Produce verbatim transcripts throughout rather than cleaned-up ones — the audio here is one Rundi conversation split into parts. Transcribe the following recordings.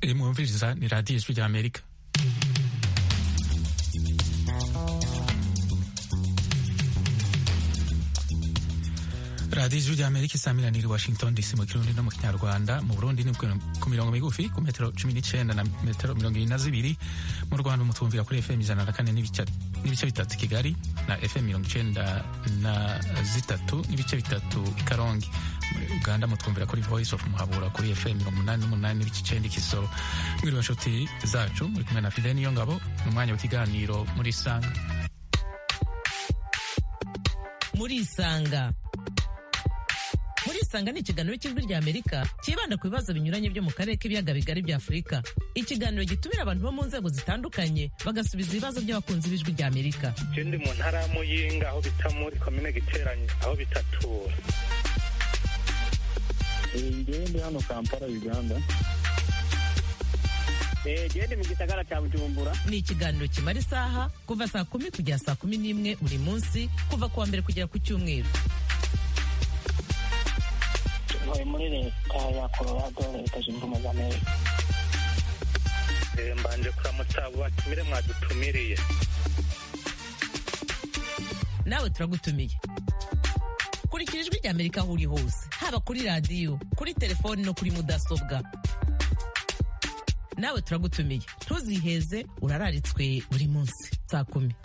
mwumviriza ni radiyo ijwi rya Amerika. radiyo ijwi rya Amerika isamiraniye i Washington D C mu Kirundi no mu Kinyarwanda. Mu Burundi ni ku mirongo migufi ku metero cumi n'icenda na metero mirongo ibiri na zibiri. Mu Rwanda mutumvira kuri F M ijana na kane n'ibice bitatu Kigali na F M mirongo icenda na zitatu n'ibice bitatu i Karongi. Muri Uganda mutumvira kuri Voice of Muhabura kuri F M mirongo umunani n'umunani n'ibice icenda Kisoro. Mwiriwe nshuti zacu, muri kumwe na Fidel Niyongabo mu mwanya w'ikiganiro muri Isanga. Muri Isanga muri Isanga ni ikiganiro cy'ijwi rya Amerika kibanda ku bibazo binyuranye byo mu karere k'ibiyaga bigari bya Afurika. Ikiganiro gitumira abantu bo mu nzego zitandukanye bagasubiza ibibazo by'abakunzi b'ijwi rya Amerika. Ndi mu ntara ya Muyinga aho bita muri komine Giteranye aho bita Tura. Ndi hano Kampala, Uganda. Ndi mu gisagara cya Bujumbura. Ni ikiganiro kimara isaha kuva saa kumi kugera saa kumi n'imwe buri munsi kuva kuwa mbere kugera ku Cyumweru. Muri leta ya Colorado, leta zunze ubumwe za Amerika. Mbanje kuramutsa abo batumire mwadutumiriye. Nawe turagutumiye. Kurikira ijwi rya Amerika aho uri hose, haba kuri radiyo, kuri telefoni no kuri mudasobwa. Nawe turagutumiye, ntuziheze, urararitswe buri munsi saa kumi.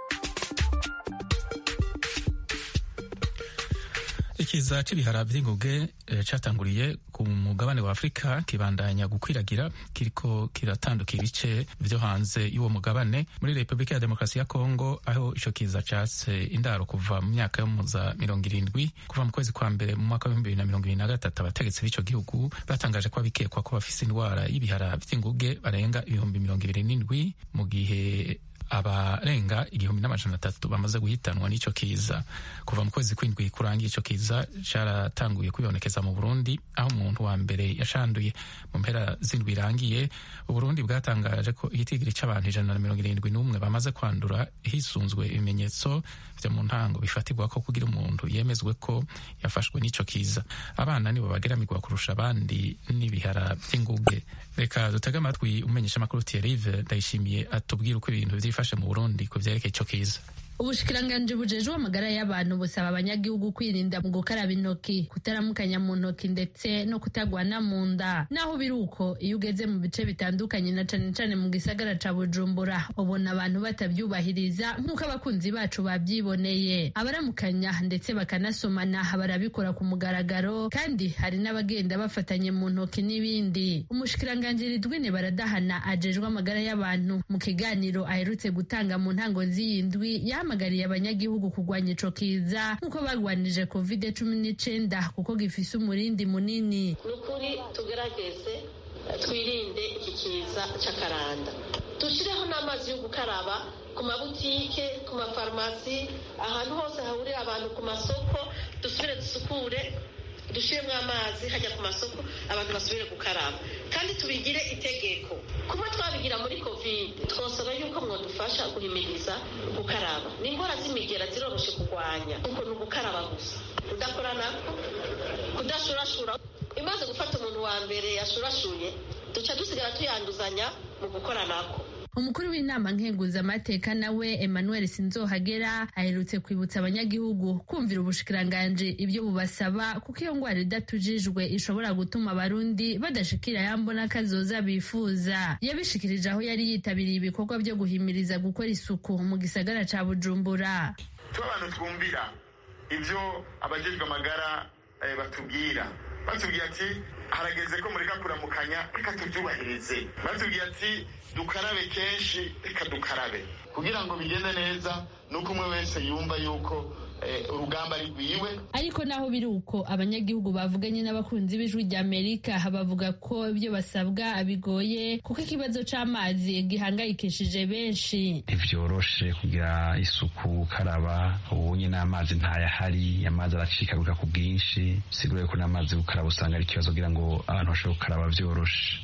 Ikiza c'ibihara vy'inguge catanguriye ku mugabane wa Afrika kibandanya gukwiragira kiriko kiratanduka ibice vyo hanze y'uwo mugabane. Muri Republika ya Demokarasi ya Kongo aho ico kiza catse indaro kuva mu myaka yo muza mirongo irindwi, kuva mu kwezi kwa mbere mu mwaka w'ibihumbi bibiri na mirongo ibiri na gatatu abategetsi b'ico gihugu batangaje ko abikekwa ko bafise indwara y'ibihara vy'inguge barenga ibihumbi mirongo ibiri n'indwi, mu gihe abarenga igihumbi n'amajana atatu bamaze guhitanwa n'ico kiza. Kuva mu kwezi kw'indwi kurangiye ico kiza caratanguye kwibonekeza mu Burundi aho umuntu wa mbere yashanduye. Mu mpera z'indwi irangiye Uburundi bwatangaje ko igitigiri c'abantu ijana na mirongo irindwi n'umwe bamaze kwandura hisunzwe ibimenyetso vyo mu ntango bifatirwa ko kugira umuntu yemezwe ko yafashwe n'ico kiza. Abana nibo bageramirwa kurusha abandi n'ibihara vy'inguge. Reka dutege amatwi umenyesha makuru Thierry Ndayishimiye atubwira uko ibintu vyifashe mu Burundi ku vyerekeye ico kiza. Ubushikiranganje bujejwe amagara y'abantu busaba abanyagihugu kwirinda mu gukaraba intoki, kutaramukanya mu ntoki ndetse no kutagwana mu nda. Naho biruko iyo ugeze mu bice bitandukanye na cane cane mu gisagara ca Bujumbura ubona abantu batavyubahiriza nk'uko abakunzi bacu bavyiboneye. Abaramukanya ndetse bakanasomana barabikora ku mugaragaro, kandi hari n'abagenda bafatanye mu ntoki n'ibindi. Umushikiranganje Ridwine Baradahana ajejwe amagara y'abantu mu kiganiro aherutse gutanga mu ntango z'iyindwi yahamagariye abanyagihugu kurwanya ico kiza nk'uko bagwanije covid cumi n'icenda kuko gifise umurindi munini. Nukuri tugerageze twirinde iki kiza c'akaranda, dushireho n'amazi yo gukaraba ku mabutike, ku mafarumasi, ahantu hose hahurira abantu, ku masoko dusubire dusukure, dushiremwo amazi hajya ku masoko abantu basubire gukaraba, kandi tubigire itegeko. Kuba twabigira muri covid twosaba yuko mwodufasha guhimiriza gukaraba. Ni ingwara z'imigera ziroroshe kurwanya kuko ni ugukaraba gusa, kudakoranako, kudashurashura. Imaze gufata umuntu wa mbere yashurashuye duca dusigara tuyanduzanya mu gukoranako. Umukuru w'inama nkenguzamateka nawe Emmanuel Sinzohagera aherutse kwibutsa abanyagihugu kumvira ubushikiranganje ibyo bubasaba kuko iyo ngwara idatujijwe ishobora gutuma abarundi badashikira yambona kazoza bifuza. Yabishikirije aho yari yitabiriye ibikorwa byo guhimiriza gukora isuku mu gisagara ca Bujumbura. Abantu twumvira ivyo abajejwe amagara eh, batubwira batubwira ati harageze ko mureka kuramukanya, reka tubyubahirize. Batubwira ati dukarabe kenshi, reka dukarabe. Kugira ngo bigende neza nuko umwe wese yumva yuko eh, urugamba ari rwiwe. Ariko naho biri uko abanyagihugu bavuganye n'abakunzi b'ijwi rya Amerika bavuga ko ibyo basabwa abigoye kuko ikibazo c'amazi gihangayikishije benshi. Ntivyoroshe kugira isuku, gukaraba, ubunye n'amazi ntayahari, amazi aracikaguka ku bwinshi, sigure ko n'amazi gukaraba usanga ari ikibazo kugira ngo abantu bashobore gukaraba vyoroshe.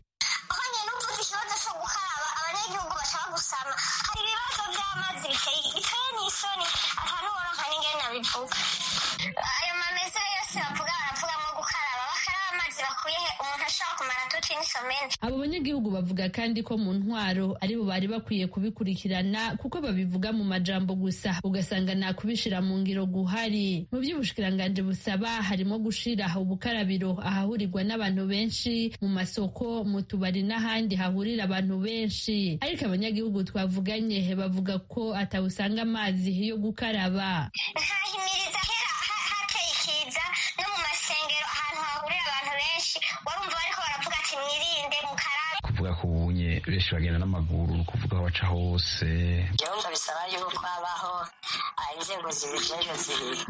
Ayo mameza yose bavuga baravuga ngo gukaraba, bakaraba amazi bakuye umuntu turashobora kumara tuti n'isomene. Abo banyagihugu bavuga kandi ko mu ntwaro aribo bari bakwiye kubikurikirana kuko babivuga mu majambo gusa ugasanga nta kubishira mu ngiro guhari. Mu by'ubushikiranganje busaba harimo gushira ubukarabiro ahahurirwa n'abantu benshi, mu masoko, mu tubari n'ahandi hahurira abantu benshi. Ariko abanyagihugu twavuganye bavuga ko atawusanga amazi yo gukaraba. Ntahimiriza kera hateye ikiza no mu masengero ahantu hahurira abantu benshi warumva bariko baravuga ati mwirinde mukarabe. Kuvuga ko ubunye benshi bagenda n'amaguru, kuvuga aho baca hose. Byumva bisaba yuko habaho inzego zibijejwe zibiri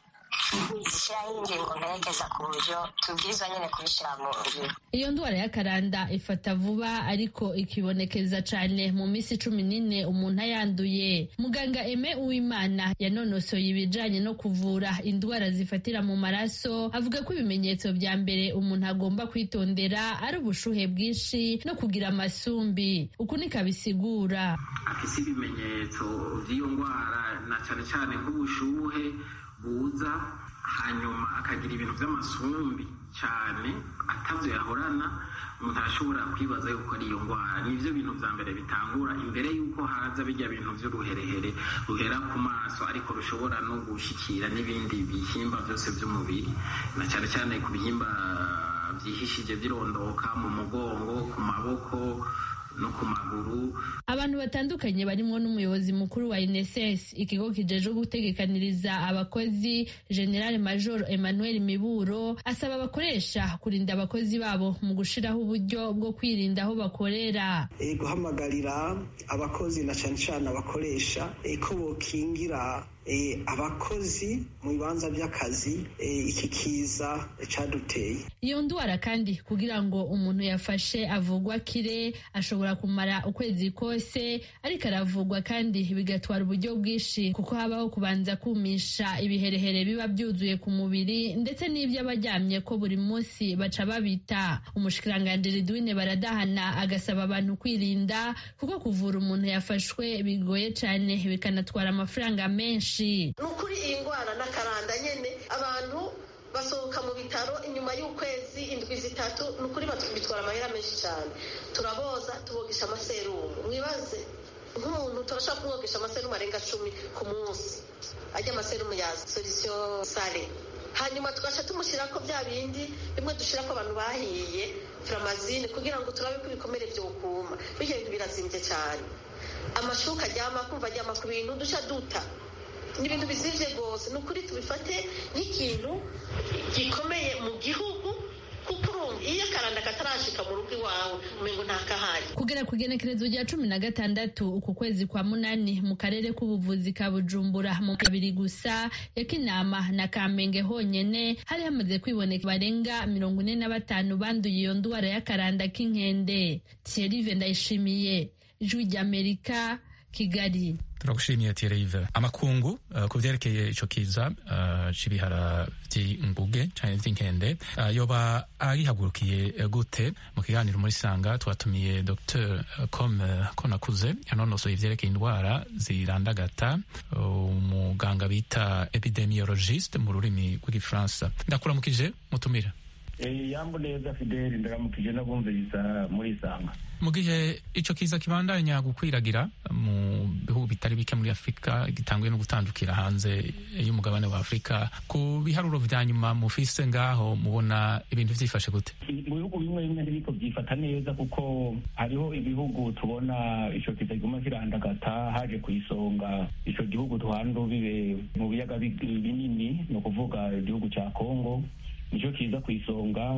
zishyiraho ingingo mperekeza ku buryo tubwirizwa nyine kubishyira mu ngiro. Iyo ndwara y'akaranda ifata vuba ariko ikibonekeza cyane mu minsi cumi n'ine umuntu ayanduye. Muganga Aime Uwimana yanonosoye ibijanye no kuvura indwara zifatira mu maraso avuga ko ibimenyetso vya mbere umuntu agomba kwitondera ari ubushuhe bwinshi no kugira amasumbi. Uku niko abisigura. Afise ibimenyetso vy'iyo ndwara na cyane cyane nk'ubushuhe buza hanyuma akagira ibintu by'amasumbi cyane atavyo yahorana, umuntu arashobora kwibaza yuko ari iyo ndwara. Nivyo bintu vya mbere bitangura imbere yuko haza bijya bintu vy'uruherehere ruhera ku maso ariko rushobora no gushikira n'ibindi bihimba byose by'umubiri, na cyane cyane ku bihimba vyihishije birondoka mu mugongo, ku maboko no ku maguru. Abantu batandukanye barimo n'umuyobozi mukuru wa I N S S, ikigo kijeje gutegekaniriza abakozi, General Major Emmanuel Miburo asaba abakoresha kurinda abakozi babo mu gushiraho uburyo bwo kwirinda aho bakorera. E, guhamagarira abakozi na cyane cyane abakoresha e, ko bokingira E, abakozi mu bibanza by'akazi e, iki kiza caduteye. Iyo ndwara kandi kugira ngo umuntu yafashe avugwa kire ashobora kumara ukwezi kose, ariko aravugwa kandi bigatwara uburyo bwinshi kuko habaho kubanza kumisha ibiherehere biba byuzuye ku mubiri ndetse n'ibyo abaryamye ko buri munsi baca babita. Umushikiranganje Ridwine Baradahana agasaba abantu kwirinda kuko kuvura umuntu yafashwe bigoye cyane bikanatwara amafaranga menshi. Nukuri iyi ndwara n'akaranda nyene abantu basohoka mu bitaro inyuma y'ukwezi indwi zitatu, nukuri bitwara amahera menshi cyane. Turaboza tubogesha amaserumu, mwibaze nk'umuntu turashaka kumwogesha amaserumu arenga cumi ku munsi, ajya amaserumu ya solution sale, hanyuma tugasha tumushyirako bya bindi bimwe dushirako abantu bahiye framazine kugira ngo turabe ko ibikomere vyokuma. Bijye bintu birazimvye cyane, amashuka aryama kumva aryama ku bintu dusha duta ni ibintu bizivye rwose. Ni ukuri tubifate nk'ikintu gikomeye mu gihugu kuko urumva iyo akaranda katarashika mu rugo iwawe umengo ntakahari. Kugera ku igenekerezo rya cumi na gatandatu uku kwezi kwa munani mu karere k'ubuvuzi ka Bujumbura mu kabiri gusa ya Kinama na Kamenge honyene hari hamaze kwiboneka barenga mirongo ine na batanu banduye iyo ndwara y'akaranda k'inkende. Thierry Ndayishimiye, Ijwi ry'Amerika, Kigali. Turagushimiye Thierry. Amakungu uh, ku vyerekeye ico kiza uh, c'ibihara vy'inguge canke vy'inkende uh, yoba arihagurukiye uh, gute? Mu kiganiro muri Sanga twatumiye Docteur uh, Com uh, Konakuze yanonosoye ivyerekeye indwara zirandagata, umuganga uh, bita epidemiologiste mu rurimi rw'igifaransa. Ndakuramukije mutumira. Eh, yambo neza Fidel, ndaramukije n'abumviriza muri Sanga. Mu gihe ico kiza kibandanya gukwiragira mu bihugu bitari bike muri Afrika, gitanguye no gutandukira hanze y'umugabane wa Afrika, ku biharuro vya nyuma mufise ngaho mubona ibintu vyifashe gute? Mu bihugu bimwe bimwe ntibiko vyifata neza kuko hariho ibihugu tubona ico kiza kiguma kirandagata, haje kwisonga ico gihugu duhandu bibe mu biyaga binini, no kuvuga igihugu ca Kongo. Nico kiza kwisonga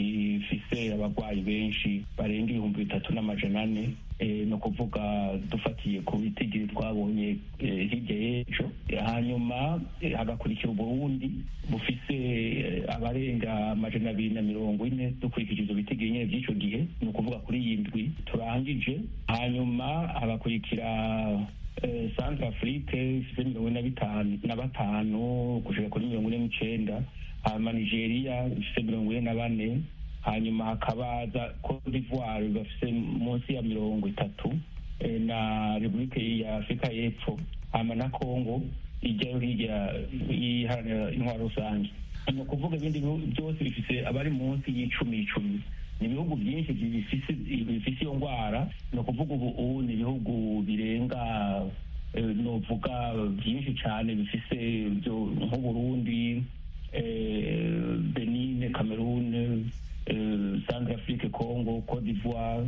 gifise abagwayi benshi barenga ibihumbi bitatu n'amajana ane, e, no kuvuga dufatiye ku bitigiri twabonye e, hirya y'ejo. Hanyuma e, hagakurikira Uburundi bufise e, abarenga amajana abiri na mirongo ine dukurikije izo bitigiri nyene vy'ico gihe, no kuvuga kuri iyi ndwi turangije. Hanyuma hagakurikira e, Centre Afrique ifise mirongo ine na batanu gushika kuri mirongo ine n'icenda, hanyuma Nigeria ifise mirongo ine na bane, hanyuma hakabaza Cote d'Ivoire bafise munsi ya mirongo itatu, e, na Republika ya Afrika y'Epfo, hanyuma na Congo ijyayo hirya iharanira intwaro rusange. ni ukuvuga ibindi bihugu byose bifise abari munsi y'icumi icumi. Ni ibihugu byinshi bifise iyo ndwara, ni ukuvuga ubu ubu ni ibihugu birenga novuga byinshi cyane bifise nk'Uburundi, Benin, Cameroon, Centrafrique, Congo, Côte d'Ivoire,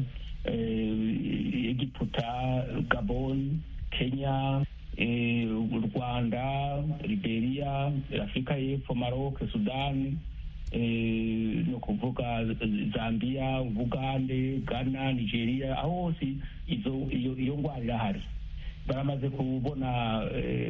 Egiputa, Gabon, Kenya, u Rwanda, Liberia, Afurika y'Epfo, Maroc, Sudani, ni ukuvuga Zambia, Bugande, Ghana, Nigeria, aho hose iyo ndwara irahari. Baramaze kubona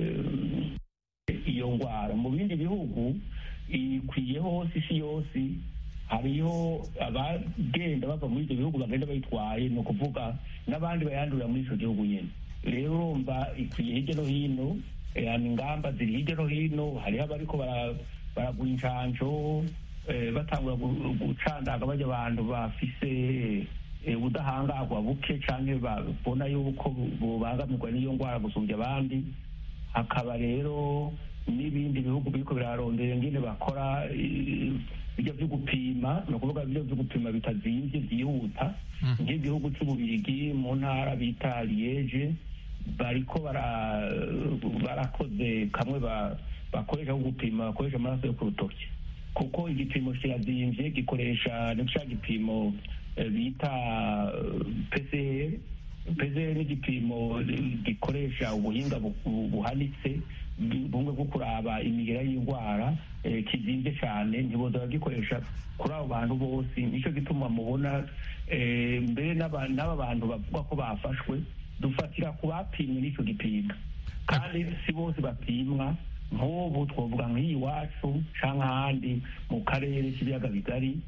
iyo ndwara. Mu bindi bihugu ikwiye hose, isi yose hariho abagenda bava muri ibyo bihugu bagenda bayitwaye, ni ukuvuga n'abandi bayandurira muri icyo gihugu nyine. Rero urumva ikwiye hirya no hino, ingamba ziri hirya no hino, hariho abariko baragura incanco, batangura gucandaga bajya abantu bafise ubudahangarwa buke canke babona yuko bobangamirwa n'iyo ndwara gusumbya abandi. Hakaba rero n'ibindi bihugu biriko birarondera ingene bakora ibyo byo gupima, ni ukuvuga ibyo byo gupima bitazimvye byihuta. Nk'igihugu c'Ububirigi mu ntara bita Liege bariko barakoze kamwe bakoresha ko gupima, bakoresha amaraso yo ku rutoki, kuko igipimo kirazimvye, gikoresha n'icya gipimo bita P C R. P C R ni igipimo gikoresha ubuhinga buhanitse bumwe bwo kuraba imigera y'indwara, kizimvye cyane, ntiboza bagikoresha kuri abo bantu bose. Nicyo gituma mubona mbere n'aba bantu bavuga ko bafashwe dufatira ku bapimwe n'icyo gipimo, kandi si bose bapimwa. Nk'ubu twavuga nk'iyi wacu cyangwa ahandi mu karere k'ibiyaga bigari,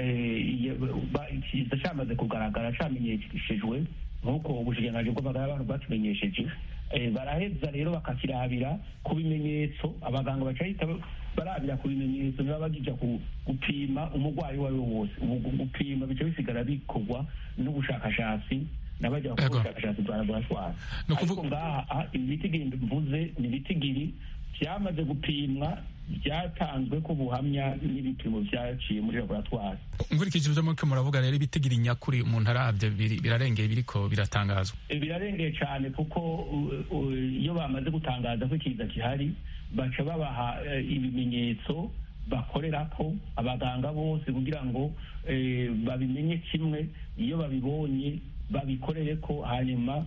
kiza cyamaze kugaragara, cyamenyeshejwe nk'uko ubushikiranganji bw'amagara y'abantu batumenyesheje. Baraheza rero bakakirabira ku bimenyetso, abaganga bacahita barabira ku bimenyetso, niba bagija gupima umurwayi uwo ari we wose. Gupima bica bisigara bikorwa n'ubushakashatsi n'abajya bakora ubushakashatsi bwa laboratwari. Ariko ngaha ibitigiri mvuze ni ibitigiri byamaze gupimwa, byatanzwe ko buhamya n'ibipimo byaciye muri laboratwari. Nkurikije ibyo muriko muravuga rero, ibitigiri nyakuri umuntu aravye birarengeye, biriko biratangazwa. Birarengeye cyane, kuko iyo bamaze gutangaza ko ikiza gihari baca babaha ibimenyetso bakorerako abaganga bose kugira ngo babimenye kimwe. Iyo babibonye babikorere ko, hanyuma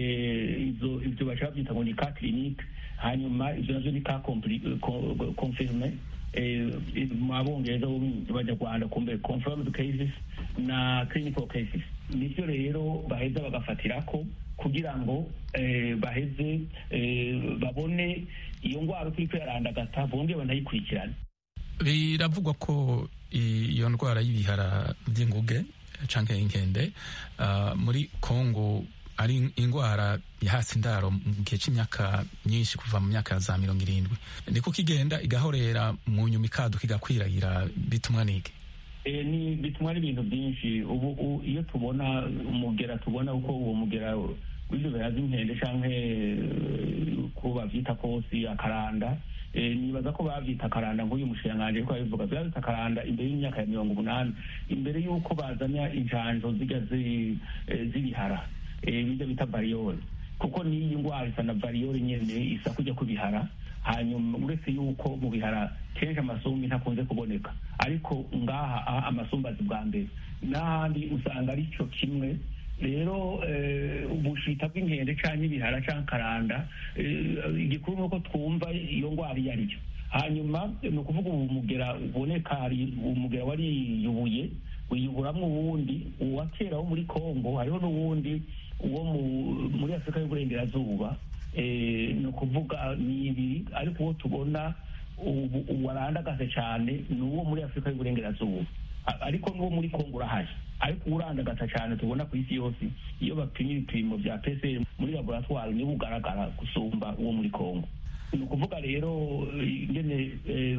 ibyo baca babyita ngo ni ka clinique, hanyuma ibyo navyo ni ka confirme mu Abongereza b'Abanyarwanda, kumbe confirmed cases na clinical cases. Nivyo rero baheza bagafatirako kugira ngo baheze babone iyo ndwara uko iriko yarandagata, bongere banayikurikirane. Biravugwa ko iyo ndwara y'ibihara by'inguge canke inkende muri Kongo ari indwara yahasi indaro mu gihe c'imyaka myinshi, kuva mu myaka za mirongo irindwi. Niko kigenda igahorera mu nyuma ikaduka igakwiragira, bitumwa niki? Ni bitumwa n'ibintu byinshi. Ubu iyo tubona umugera, tubona uko uwo mugera w'ivyo bihara by'inkende canke ko bavyita kosi akaranda, nibaza ko bavyita akaranda nk'uyu mushikiranganji ko abivuga, bavyita akaranda imbere y'imyaka ya mirongo umunani, imbere y'uko bazana injanjo zijya z'ibihara bijya bita variyole, kuko n'iyi ndwara isa na variyole nyene, isa kujya kubihara. Hanyuma uretse yuko mu bihara kenshi amasumbi ntakunze kuboneka, ariko ngaha amasumbi azi bwa mbere, n'ahandi usanga ari cyo kimwe. Rero ubushita bw'inkende canke ibihara canke karanda, igikuru nuko twumva iyo ndwara iyo ariyo. Hanyuma ni ukuvuga ubu mugera uboneka, hari umugera wariyubuye, wiyuburamwo uwundi, uwa kera wo muri Kongo, hariho n'uwundi uwo muri Afurika y'Uburengerazuba. Ni ukuvuga ni ibiri, ariko uwo tubona warandagase cyane ni uwo muri Afurika y'Uburengerazuba, ariko n'uwo muri Kongo urahari. Ariko urandagata cyane tubona ku isi yose, iyo bapimye ibipimo bya P C R muri laboratwari niwo ugaragara gusumba uwo muri Kongo. Ni ukuvuga rero ingene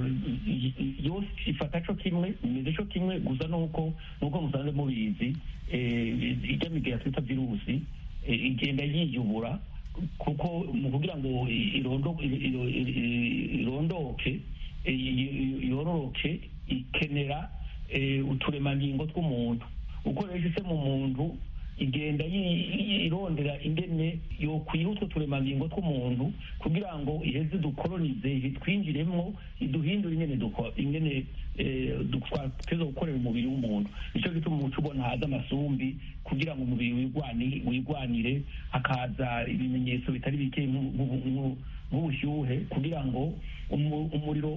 yose ifata co kimwe, imeze co kimwe, gusa nuko nuko musanze mubizi ijya migera twita virusi igenda yiyubura, kuko mu kugira ngo irondoke yororoke ikenera uturemangingo tw'umuntu uko rero ise mu muntu igenda irondera ingene yo kwiha utwo turemangingo tw'umuntu kugira ngo iheze dukolonize twinjiremwo iduhindura ingene dukora ingene twateza gukorera umubiri w'umuntu nicyo gituma umuco ubona haza amasumbi kugira ngo umubiri wigwanire hakaza ibimenyetso bitari bike nk'ubushyuhe kugira ngo umuriro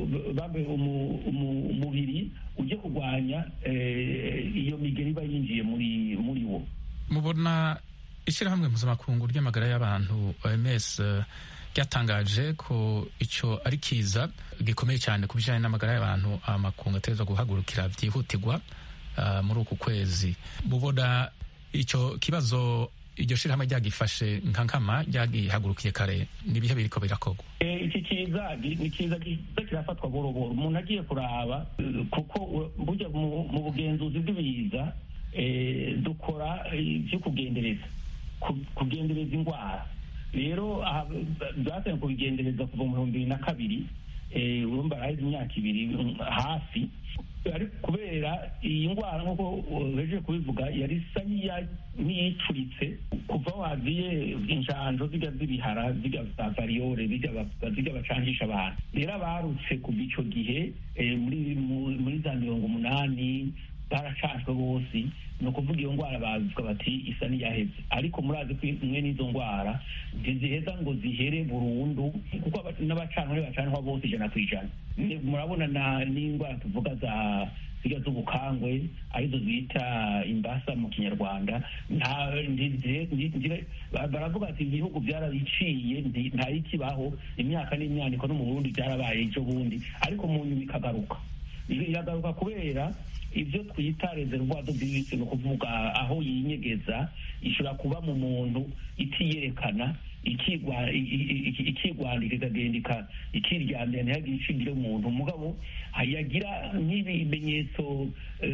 umubiri ujye kurwanya iyo migeri iba yinjiye muri muri wo. Mubona ishyirahamwe mpuzamakungu ry'amagara y'abantu O M S ryatangaje ko icyo ari kiza gikomeye cyane ku bijyanye n'amagara y'abantu amakungu ategerezwa guhagurukira byihutirwa muri uku kwezi. Mubona icyo kibazo iryo shirahamwe ryagifashe nka nkama ryagihagurukiye kare n'ibihe biriko birakorwa? Iki kiza ni kiza kirafatwa boroboro umuntu agiye kuraba kuko burya mu bugenzuzi bw'ibiza dukora ibyo kugendereza kugendereza indwara rero byatangiye kubigendereza kuva mu bihumbi bibiri na kabiri urumva araheze imyaka ibiri hafi ariko kubera iyi ndwara nk'uko beje kubivuga yari isa n'iyicuritse kuva waziye inshanjo ziga z'ibihara ziga za variyore ziga bacangisha abantu rero abarutse kuva ico gihe muri muri za mirongo umunani baracashwe bose ni ukuvuga iyo ndwara bavuga bati isa n'iyaheze ariko murazi ko imwe n'izo ndwara ntiziheza ngo zihere burundu kuko n'abacanwa bacanwa bose ijana ku ijana murabona n'indwara tuvuga za ziga z'ubukangwe arizo bita imbasa mu kinyarwanda baravuga ati ibihugu byarabiciye ntayikibaho imyaka n'imyaniko no mu Burundi byarabaye ejo bundi ariko mu nyuma ikagaruka iragaruka kubera ibyo twita reservoir de virus no kuvuga aho yinyegeza ishobora kuba mu muntu itiyerekana ikigwa ikigwandika ikagenda ikiryamira ntihagire ishingiro umuntu mugabo yagira nk'ibimenyetso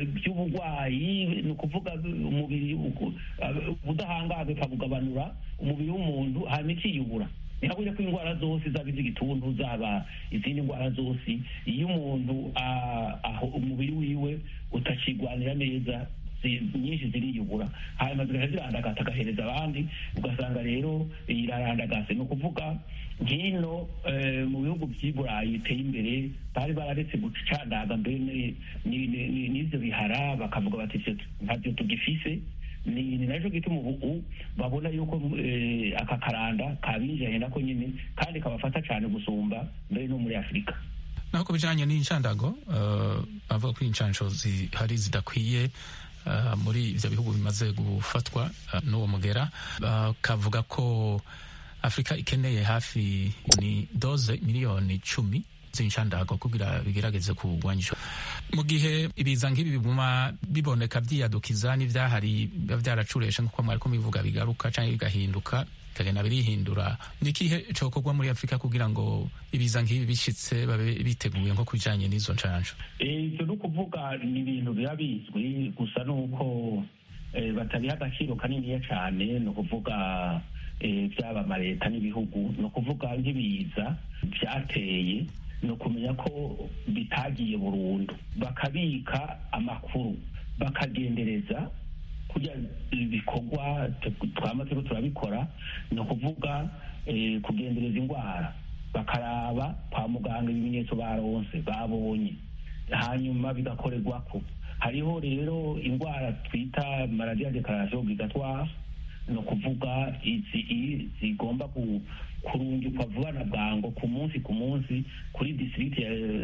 by'uburwayi ni ukuvuga umubiri ubudahangarwa ikabugabanura umubiri w'umuntu hanyuma ikiyubura ntihabure ko indwara zose zaba iz'igituntu zaba izindi ndwara zose iyo umuntu aho umubiri wiwe utakigwanira neza nyinshi ziriyubura hanyuma zigaca zirandagata agahereza abandi ugasanga rero irarandagase ni ukuvuga nk'ino mu bihugu by'i Burayi biteye imbere bari bararetse gucandaga mbere n'ivyo bihara bakavuga bati ntavyo tugifise ni nacyo gituma ubu babona yuko aka karanda kabinjiranye nako nyine kandi kabafata cyane gusumba mbere no muri Afurika. Naho ku bijanye n'inshandago bavuga ko inshansho zihari zidakwiye muri ivyo bihugu bimaze gufatwa n'uwo mugera bakavuga ko Afurika ikeneye hafi ni doze miliyoni cumi z'inshandago kugira bigerageze kurwanyisha mu gihe ibiza nk'ibi biguma biboneka byiyadukiza n'ivyahari biba vyaracureshe nk'uko mwari ko bivuga bigaruka canke bigahinduka bikagenda birihindura ni ikihe cokorwa muri Afurika kugira ngo ibiza nk'ibi bishitse babe biteguye nko kujanye n'izo nshansho? Ivyo ni ukuvuga ni ibintu biba bizwi gusa nuko batabiha agaciro kaniniya cane ni ukuvuga vyaba amaleta n'ibihugu ni ukuvuga nk'ibiza vyateye ni ukumenya ko bitagiye burundu bakabika amakuru bakagendereza kugira ibikorwa twamaze ko turabikora ni ukuvuga kugendereza indwara bakaraba kwa muganga ibimenyetso baronse babonye hanyuma bigakorerwako hariho rero indwara twita maladie déclaration obligatoire ni ukuvuga izi zigomba kurungikwa vuba na bwango ku munsi ku munsi kuri district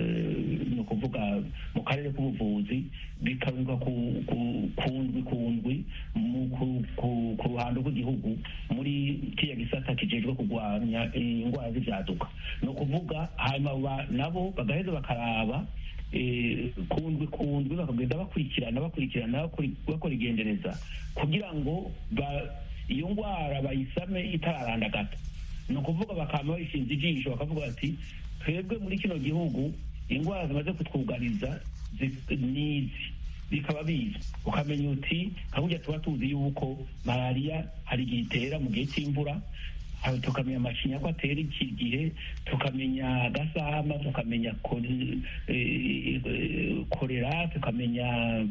ni ukuvuga mu karere k'ubuvuzi bikarungikwa kundwi kundwi ku ruhando rw'igihugu muri kiriya gisata kijejwe kurwanya indwara z'ivyaduka ni ukuvuga hanyuma nabo bagaheza bakaraba kundwi kundwi bakagenda bakurikirana bakurikirana bakora igendereza kugira ngo iyo ndwara bayisame itararandagata ni ukuvuga bakaba bayishinze ijisho bakavuga bati twebwe muri kino gihugu indwara zimaze kutwugariza nizi bikaba bizi ukamenya uti nka burya tuba tuzi yuko malariya hari igihe itera mu gihe cy'imvura tukamenya amacinya ko atera iki gihe, tukamenya gasama, tukamenya korera, tukamenya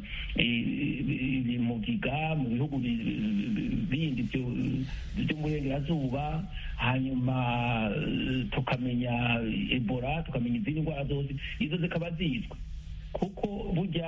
mugiga mu bihugu bindi by'umurengerazuba, hanyuma tukamenya ebola, tukamenya izindi ndwara zose, izo zikaba zizwi kuko burya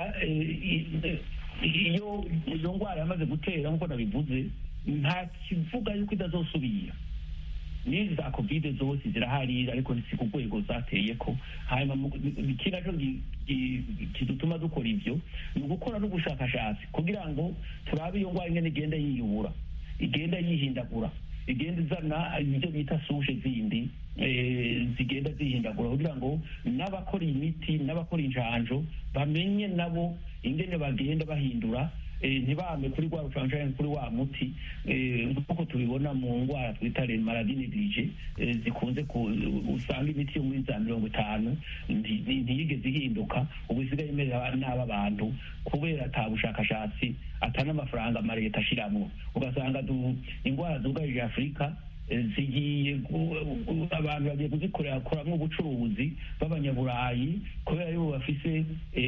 iyo iyo ndwara yamaze gutera nk'uko nabivuze nta kivuga yuko idazosubira. n'izi za kovide zose zirahari ariko si ku rwego zateye ko. hanyuma iki nacyo kidutuma dukora ibyo ni ugukora n'ubushakashatsi kugira ngo turabe iyo ndwara ingene igenda yiyubura, igenda yihindagura, igenda izana ibyo bita sushe zindi zigenda zihindagura, kugira ngo n'abakora imiti n'abakora injanjo bamenye nabo ingene bagenda bahindura, ntibame kuri rwa rucanjani kuri wa muti nk'uko tubibona mu ndwara twita maladie négligée zikunze usanga imiti yo muri za mirongo itanu ntiyigeze ihinduka, ubu isigaye imerera n'aba bantu kubera ata bushakashatsi ata n'amafaranga amaleta ashiramwo. ugasanga indwara zugarije Afurika zigiye abantu bagiye kuzikorera koramwo ubucuruzi b'abanyaburayi kubera yuko bafise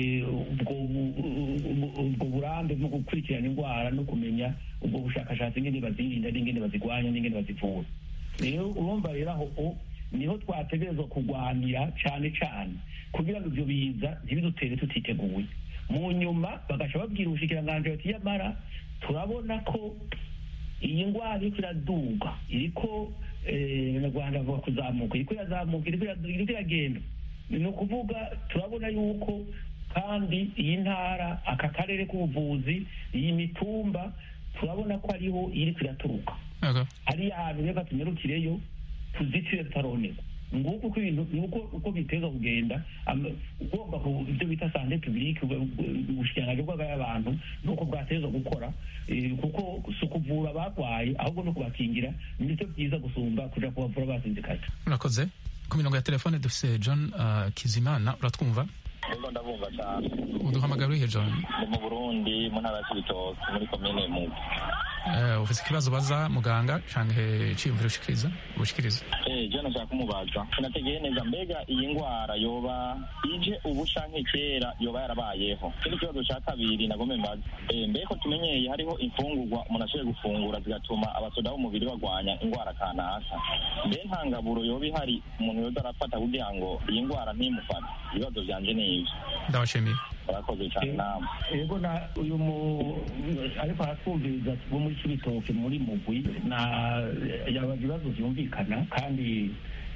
ubwo burambe bwo gukurikirana indwara no kumenya ubwo bushakashatsi ingene bazirinda n'ingene bazigwanya n'ingene bazivura. rero urumva rero aho niho twategerezwa kurwanira cane cane kugira ngo ivyo biza ntibidutere tutiteguye. mu nyuma bagaca babwira ubushikiranganji bati yamara turabona ko iyi ndwara iriko iraduga, iriko abanyarwanda bavuga kuzamuka, iriko irazamuka, iriko iragenda. ni ukuvuga turabona yuko kandi iyi ntara, aka karere k'ubuvuzi, iyi mitumba turabona ko ariho iriko iraturuka. hariya hantu reka tunyarukireyo tuzitire tutaroneka. nguko uko ibintu nuko uko biteza kugenda ugomba ku ibyo bita santé publique ubushikiranganji bw'abantu nuko bwateza gukora kuko sukuvura bagwaye ahubwo no kubakingira nibyo byiza gusumba kuja kubavura basinzikaje. Murakoze. Ku mirongo ya telefone dufise John uh, Kizimana, uratwumva? Ego ndabumva cyane. Uduhamagara urihe John? Ni mu Burundi mu ntara ya Cibitoke muri komine Mugo. Eh, ufise ikibazo baza muganga canke ciyumviro ushikiriza ubushikiriza? Eh, je nashaka kumubaza. Sinategeye neza mbega iyi ndwara yoba ije ubu canke kera yoba yarabayeho. Kiri kibazo ca kabiri nagome mbaza. Eh, mbeko tumenyeye hariho imfungurwa umuntu ashoboye gufungura zigatuma abasoda b'umubiri bagwanya indwara kanaka. Mbe ntangaburo yoba ihari umuntu yoza arafata kugira ngo iyi ndwara ntimufate. Ibibazo vyanje ni ivyo. Ndabashimiye. Barakoze cyane namwe. Ego na uyu mu ariko aratwumviriza bo muri Cibitoke muri Mugwi na yaba ibibazo vyumvikana kandi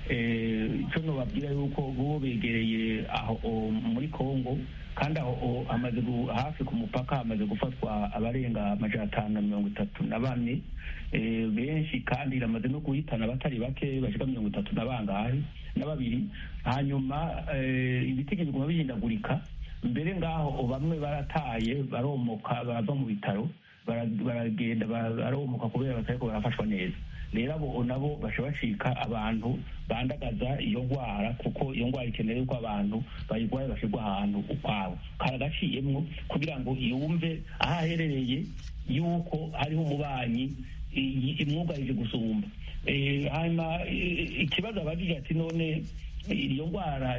icyo nobabwira yuko bo begereye aho muri Kongo kandi aho amaze hafi ku mupaka hamaze gufatwa abarenga amajana atanu na mirongo itatu na bane benshi kandi iramaze no guhitana abatari bake bashika mirongo itatu na bangahe na babiri. hanyuma ibitege biguma bihindagurika. mbere ngaho bamwe barataye baromoka bava mu bitaro baragenda baromoka kubera batariko barafashwa neza. rero abo nabo basha bacika abantu bandagaza iyo ndwara kuko iyo ndwara ikeneye yuko abantu bayirwaye bashirwa ahantu ukwabo karagaciyemwo kugira ngo yumve aho aherereye yuko hariho umubanyi imwugarije gusumba. hanyuma ikibazo abajije ati none iyo ndwara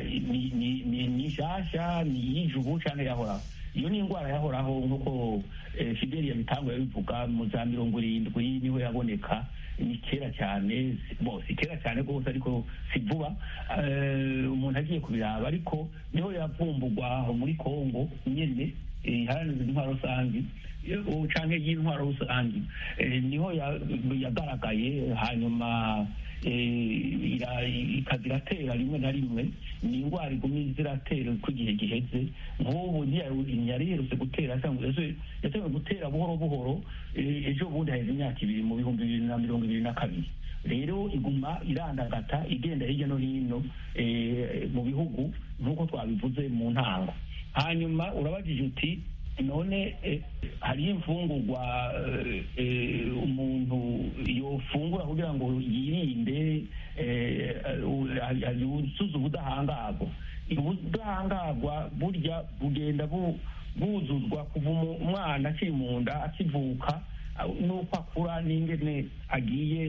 ni nshasha ni y'ijubu canke yahoraho? iyo ni indwara yahoraho nk'uko Fideli yabitanguye yabivuga mu za mirongo irindwi niho yaboneka. ni kera cyane, bo si kera cyane rwose ariko si vuba umuntu agiye kubiraba, ariko niho yavumbugwa aho muri Kongo nyene iharanira intwaro rusange canke y'intwaro rusange niho yagaragaye. hanyuma ikaza iratera rimwe na rimwe. ni indwara igumye ziratera uko igihe giheze. nk'ubu ntiyari iherutse gutera, yatewe gutera buhoro buhoro ejo bundi haheze imyaka ibiri mu bihumbi bibiri na mirongo ibiri na kabiri. rero iguma irandagata igenda hirya no hino mu bihugu nk'uko twabivuze mu ntango. hanyuma urabajije uti none hariho imfungurwa umuntu yofungura kugira ngo yirinde yuzuze ubudahangarwa. ubudahangarwa burya bugenda buzuzwa kuva umwana akiri mu nda akivuka n'uko akura n'ingene agiye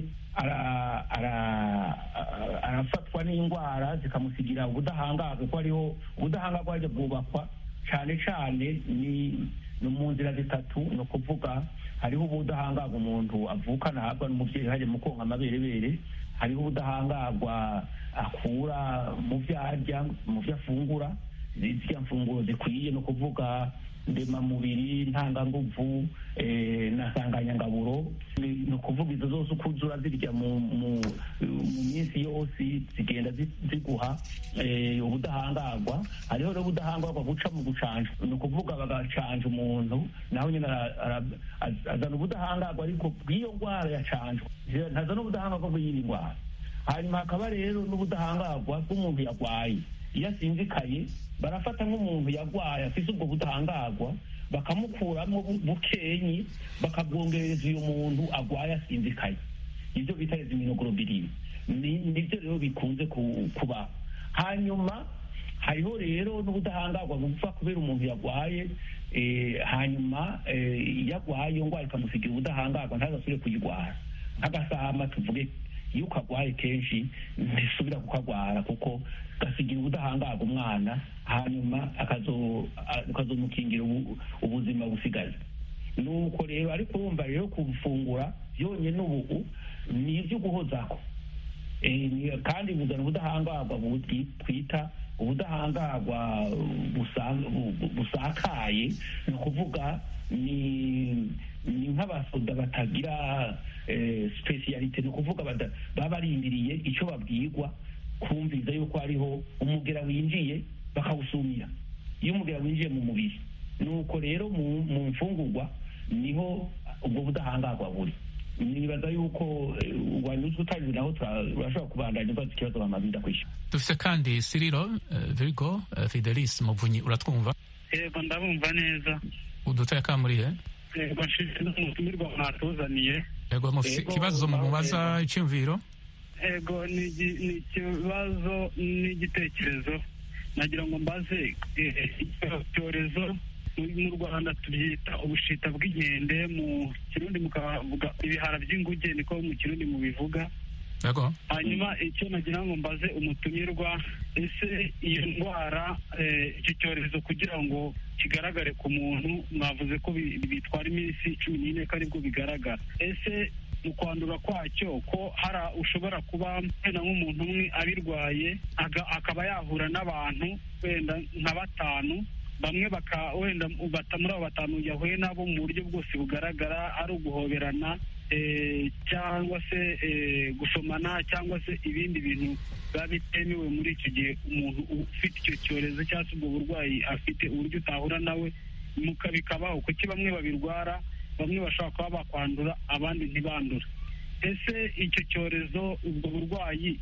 arafatwa n'indwara zikamusigira ubudahangarwa, kuko hariho ubudahangarwa bwajya bwubakwa cyane cyane ni mu nzira zitatu. ni ukuvuga hariho ubudahangarwa umuntu avukana ahabwa n'umubyeyi hajya mu konka amaberebere, hariho ubudahangarwa akura mu byo arya, mu byo afungura, ziriya mfunguro zikwiye, ni ukuvuga ndemamubiri, ntanganguvu na nsanganyangaburo. ni ukuvuga izo zose uko uzura zirya mu minsi yose zigenda ziguha ubudahangarwa. hariho rero ubudahangarwa buca mu gucanja, ni ukuvuga bagacanja umuntu naho nyine azana ubudahangarwa ariko bw'iyo ndwara yacanjwe, ntazana ubudahangarwa bw'iyi ndwara. hanyuma hakaba rero n'ubudahangarwa bw'umuntu yarwaye. iyo asinzikaye barafata nk'umuntu yarwaye afite ubwo budahangarwa bakamukuramo bukenyi bakabwongereza uyu muntu arwaye asinzikaye, ibyo bita immunoglobulin. nibyo rero bikunze kuba. hanyuma hariho rero n'ubudahangarwa bupfa kubera umuntu yarwaye, hanyuma iyo arwaye iyo ndwara ikamusigira ubudahangarwa ntazasubire kuyirwara. nk'agasama tuvuge, iyo ukagwaye kenshi ntisubira kukagwara kuko gasigira ubudahangarwa umwana, hanyuma akazomukingira ubuzima busigaye. nuko rero ariko urumva rero kufungura byonyine ubu ni ibyo guhozako, kandi buzana ubudahangarwa twita ubudahangarwa busakaye. ni ukuvuga ni ni nk'abasoda batagira specialite, ni ukuvuga baba barindiriye icyo babwirwa, kumviza yuko hariho umugera winjiye bakawusumira. iyo umugera winjiye mu mubiri, nuko rero mu mfungurwa niho ubwo budahangarwa buri. nibaza yuko wanyuzwe utabizi naho turashobora kubandanya ubaza ikibazo bamaze kwishyura. dufise kandi Cyrilo Virgo Fidelis Muvunyi, uratwumva? yego ndabumva neza. uduteye akamurihe? yego nshimye n'umutumirwa mwatuzaniye. yego mufise ikibazo mu mubaza icyumviro? yego ni ikibazo n'igitekerezo. nagira ngo mbaze icyorezo mu Rwanda tubyita ubushita bw'inkende, mu Kirundi mukavuga ibihara by'inguge, niko mu Kirundi mubivuga. hanyuma icyo nagira ngo mbaze umutumirwa, ese iyo ndwara icyo cyorezo kugira ngo kigaragare ku muntu, mwavuze ko bitwara iminsi cumi n'ine ko aribwo bigaragara. ese mu kwandura kwacyo ko hari ushobora kuba wenda nk'umuntu umwe abirwaye akaba yahura n'abantu wenda nka batanu, bamwe baka wenda muri abo batanu yahuye nabo mu buryo bwose bugaragara, ari uguhoberana cyangwa se gusomana cyangwa se ibindi bintu biba bitemewe muri icyo gihe umuntu ufite icyo cyorezo cyangwa se ubwo burwayi afite, uburyo utahura nawe bikabaho. kuki bamwe babirwara, bamwe bashobora kuba bakwandura abandi ntibandura? ese icyo cyorezo, ubwo burwayi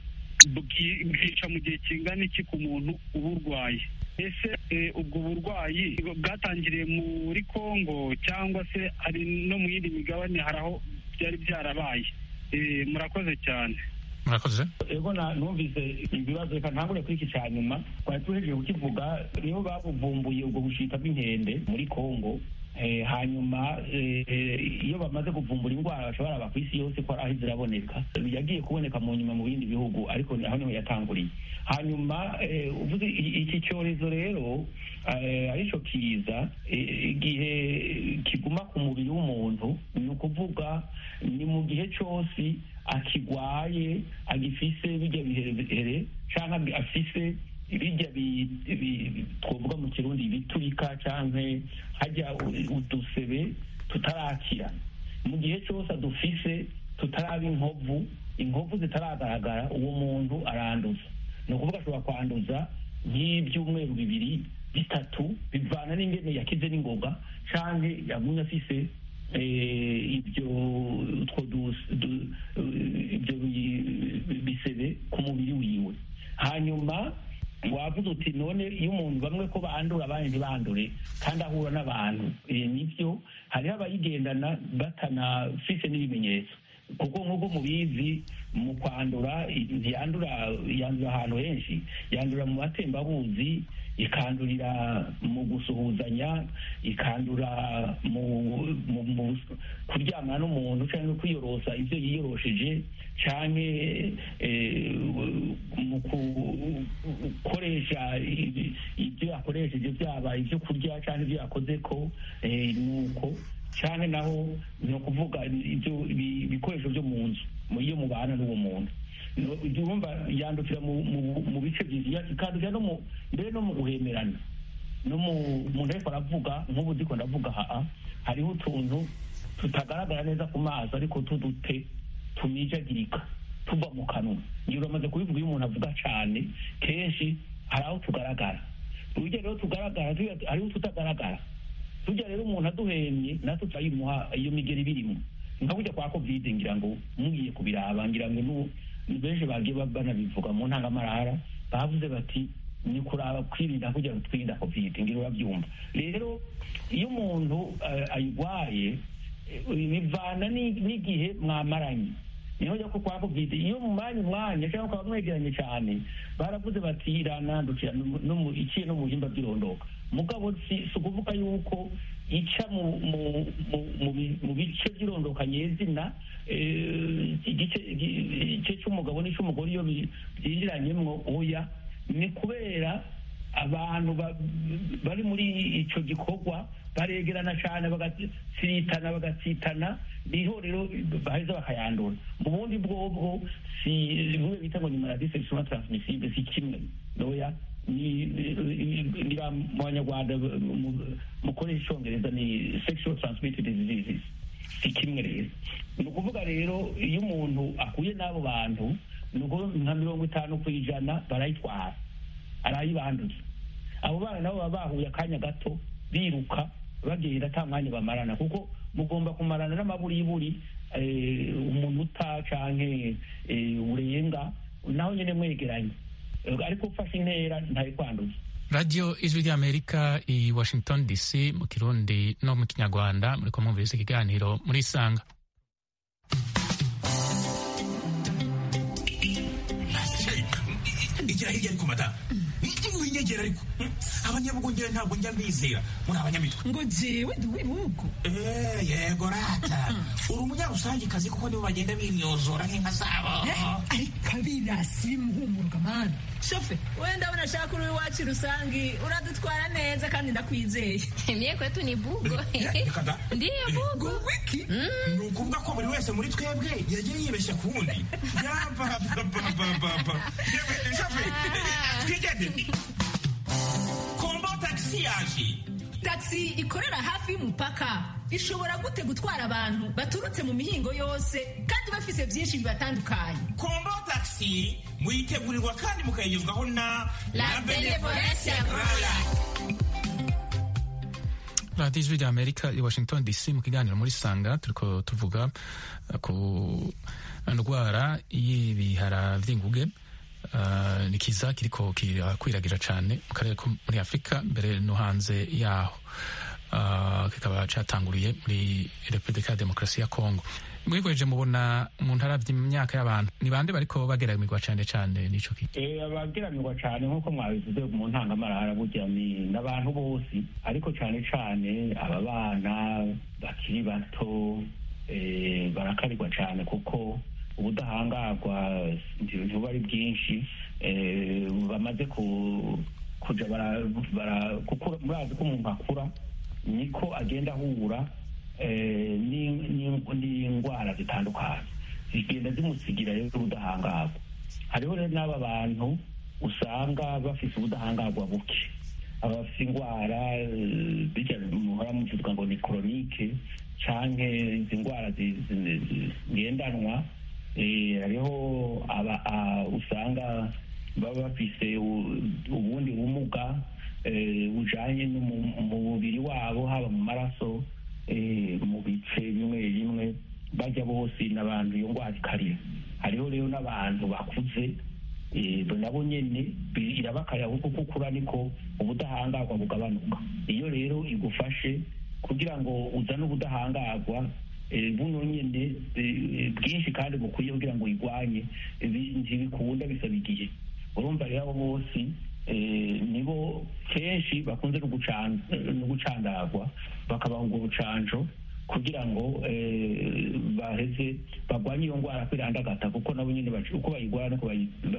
bwica mu gihe kingana iki ku muntu uburwaye? ese ubwo burwayi bwatangiriye muri Kongo cyangwa se ari no mu yindi migabane, hari aho byari byarabaye? murakoze cyane. murakoze. ego numvise ibibazo, reka ntangure kuri iki cya nyuma. twari tuhejeje kukivuga, niho babuvumbuye ubwo bushita bw'inkende muri Kongo. hanyuma iyo bamaze kuvumbura indwara bashobora aba ku isi yose ko aho ziraboneka, yagiye kuboneka mu nyuma mu bindi bihugu, ariko aho niho yatanguriye. hanyuma uvuze iki cyorezo rero aricyo kiza igihe kiguma ku mubiri w'umuntu, ni ukuvuga ni mu gihe cyose akigwaye, agifise bijya biherehere cyangwa afise ibijya twavuga mu Kirundi biturika cyangwa hajya udusebe tutarakira. mu gihe cyose adufise tutaraba inkovu, inkovu zitaragaragara, uwo muntu aranduza. ni ukuvuga ashobora kwanduza nk'ibyumweru bibiri bitatu, bivana n'ingene yakize n'ingoga cyangwa yagumye afise ibyo ibyo bisebe ku mubiri wiwe. hanyuma wavuze uti none iyo umuntu bamwe ko bandura abandi ntibandure kandi ahura n'abantu, nibyo hariho abayigendana batanafise n'ibimenyetso. kuko nk'uko mubizi mu kwandura ntiyandura yandura ahantu henshi, yandura mu matembabuzi, ikandurira mu gusuhuzanya, ikandura mu kuryamana n'umuntu cyangwa kwiyorosa ibyo yiyorosheje, cyangwa mu gukoresha ibyo yakoresheje byaba ibyo kurya cyangwa ibyo yakoze ko nuko, cyane naho ni ukuvuga ibyo ibikoresho byo mu nzu iyo mubana n'uwo muntu. Urumva yandukira mu bice byinshi, ikandukira no mu mbere no mu guhemerana, no mu muntu ariko aravuga nk'ubu ndiko ndavuga haa hariho utuntu tutagaragara neza ku maso ariko tudute tumijagirika tuva mu kanwa. Iyo uramaze kubivuga iyo umuntu avuga cyane kenshi hari aho tugaragara, urugero rero tugaragara hariho tutagaragara. Tujya rero umuntu aduhemye natwe turayimuha iyo migeri birimo nka burya kwa covid, ngira ngo mugiye kubiraba, ngira ngo benshi bagiye banabivuga mu ntangamarara bavuze bati ni kuraba kwirinda kugira ngo twirinde covid, ngira urabyumva. Rero iyo umuntu ayigwaye bivana n'igihe mwamaranye, niho jya ko kwa covid iyo mumanye umwanya cyangwa ukaba mwegeranye cyane baravuze bati iranandukira iciye no mu bihimba by'irondoka. Mugabo si ukuvuga yuko ica mu bice by'irondoka nyezina, igice cy'umugabo n'icy'umugore iyo byinjiranyemwo, oya, ni kubera abantu bari muri icyo gikorwa baregerana cyane bagatsitana bagatsitana niho rero baheza bakayandura. Mu bundi bwobwo si bimwe bita ngo ni maladie sexuellement transmissible, si kimwe noya ni mu banyarwanda mukoresha icyongereza ni sexual transmitted diseases, si kimwe rero. Ni ukuvuga rero iyo umuntu akuye n'abo bantu nka mirongo itanu ku ijana barayitwara, arayibanduza. Abo bana nabo baba bahuye akanya gato biruka bagenda ata mwanya bamarana, kuko mugomba kumarana n'amaburiburi umunota canke urenga naho nyene mwegeranye, ariko ufashe intera ntari kwanduza. Radio Ijwi ry'Amerika i Washington D C mu Kirundi no mu Kinyarwanda, muriko mwumviriza ikiganiro muri Isanga. Igira hirya ariko madamu winyegera ariko abanyabugongera ntabwo njya mbizera muri abanyamitwe ngo jewe ndi uw'ibihugu. Yego rata uri umunyarusangikazi kuko nibo bagenda bimyozora nk'inka zabo. Ariko abirasi bimuhumurwa mani shofe wenda unashaka uri iwacu rusangi uradutwara neza kandi ndakwizeye. Mie kwetu ni bugo. Ndiyo bugo. Wiki ni ukuvuga ko buri wese muri twebwe yagiye yibeshya ku wundi. Yabababababa shofe twigende kombo taxi yaje. Taxi ikorera hafi y'umupaka ishobora gute gutwara abantu baturutse mu mihingo yose kandi bafise byinshi bibatandukanye. Kombo taxi muyitegurirwa kandi mukayigezwaho na La Benevolencia Royal. Radio Ijwi ry'Amerika i Washington D C mu kiganiro muri Sanga turiko tuvuga ku ndwara y'ibihara vy'inguge. Uh, ni kiza kiriko kwiragira cyane mu karere ko muri Afurika mbere no hanze yaho, uh, kikaba catanguriye muri Repubulika ya Demokarasi ya Kongo. Mwigweje mubona umuntu aravye imyaka y'abantu ni bande bariko bageramirwa cyane cyane nico ki? Eh abageramirwa cyane nkuko mwabivuze mu ntangamarara burya ni n'abantu bose, ariko cyane cyane aba bana bakiri bato eh barakarirwa cyane kuko ubudahangarwa ntibuba ari bwinshi, bamaze kuja murazi ko umuntu akura niko agenda ahura n'indwara zitandukanye zigenda zimusigira rero ubudahangarwa. Hariho rero n'aba bantu usanga bafise ubudahangarwa buke, abafise indwara bijya muhora muvuga ngo ni koronike canke izi ndwara zigendanwa. Hariho usanga baba bafise ubundi bumuga bujanye mu mubiri wabo, haba mu maraso, mu bice bimwe bimwe, bajya bose n'abantu iyo ndwara ikarira. Hariho rero n'abantu bakuze nabo nyene irabakarira kuko ukura niko ubudahangarwa bugabanuka. Iyo rero igufashe kugira ngo uzane ubudahangarwa buno nyine bwinshi kandi bukwiye kugira ngo uyirwanye ntibikunda bisaba igihe. urumva rero abo bose nibo kenshi bakunze no gucandagwa bakabaha ubwo bucanjo kugira ngo baheze barwanye iyo ndwara kwirandagata, kuko nabo nyine uko bayirwara uko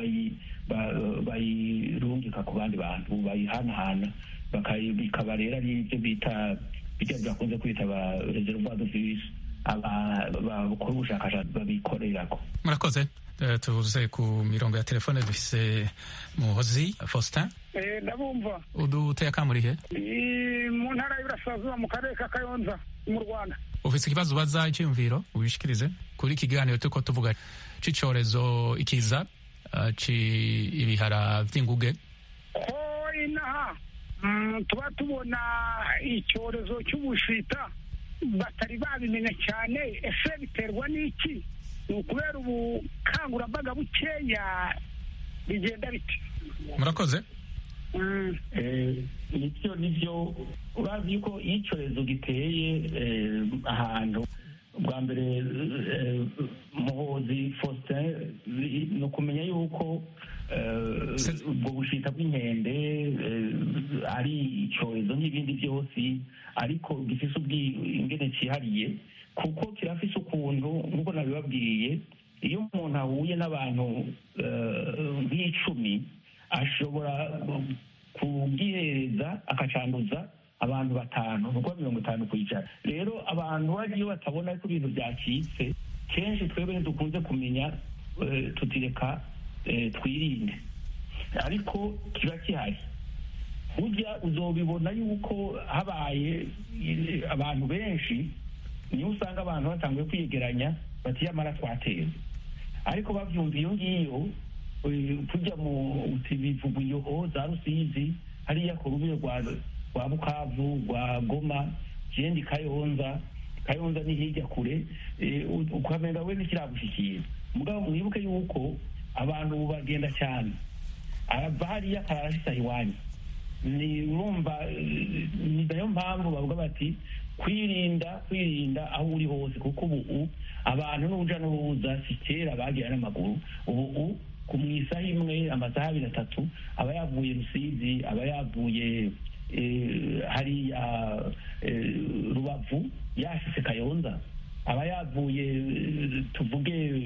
bayirungika ku bandi bantu bayihanahana bikaba rero ari ibyo bita bijya byakunze kwita ba reservoir de virus abakora ubushakashatsi babikorerako. Murakoze. tuze ku mirongo ya telefone dufise Muhozi Faustin. ndabumva. uduteye akamurihe? mu ntara y'Iburasirazuba mu karere ka Kayonza mu Rwanda. ufise ikibazo ubaza icyiyumviro ubishikirize kuri iki kiganiro turiko tuvuga c'icorezo ikiza c'ibihara vy'inguge. ko inaha tuba tubona icyorezo cy'ubushita batari babimenya cyane, ese biterwa n'iki? ni ukubera ubukangurambaga bukeya, bigenda biti? Murakoze. nibyo nibyo urazi ko iyo icyorezo giteye ahantu bwa mbere Muhozi Faustin ni ukumenya yuko ubwo bushita bw'inkende ari icyorezo n'ibindi byose, ariko gifise ubwingene cyihariye kuko kirafise ukuntu nk'uko nabibabwiye, iyo umuntu ahuye n'abantu nk'icumi ashobora kubwihereza akacanduza abantu batanu, ni ukuvuga mirongo itanu ku ijana. rero abantu iyo batabona ko ibintu byacitse, kenshi twebwe ntidukunze kumenya tutireka twirinde, ariko kiba gihari. burya uzobibona yuko habaye abantu benshi, niyo usanga abantu batanguye kwiyegeranya bati yamara twatewe, ariko bavyumva iyo ngiyo kujya mu bivuguyo za Rusizi hariya ku rubiro rwa rwa Bukavu rwa Goma jendi Kayonza Kayonza ni hirya kure, ukamenya we n'ikiragushikira. mugabo mwibuke yuko abantu bagenda cyane, arava hariya karashisa iwanyu. ni urumva ni nayo mpamvu bavuga bati kwirinda kwirinda aho uri hose, kuko ubu abantu n'uruja n'uruza si kera bagira n'amaguru. ubu ku mwisaha imwe amasaha abiri atatu aba yavuye Rusizi, aba yavuye hariya Rubavu yashitse Kayonza, aba yavuye tuvuge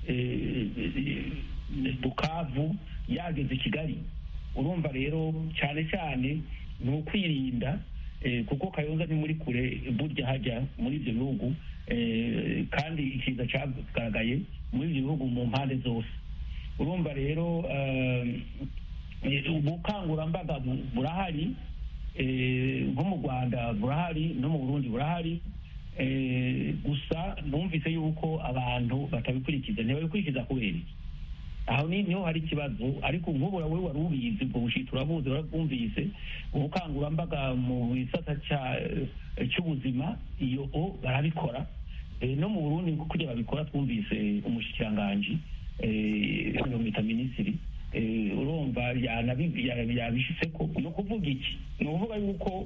Bukavu yageze Kigali. urumva rero cyane cyane ni ukwirinda, kuko Kayonza ni muri kure burya hajya muri ibyo bihugu, kandi ikiza cyagaragaye muri ibyo bihugu mu mpande zose. urumva rero ubukangurambaga burahari, nko mu Rwanda burahari, no mu Burundi burahari, gusa numvise yuko abantu batabikurikiza. ntibabikurikiza kubera aho niho hari ikibazo, ariko nk'ubu wowe wari ubizi, ubwo bushita urabuzi, warabwumvise. ubukangurambaga mu gisata cy'ubuzima iyo o barabikora, no mu Burundi kugira babikora twumvise umushikiranganji bita minisitiri, urumva yabishyize ko. ni ukuvuga iki? ni ukuvuga yuko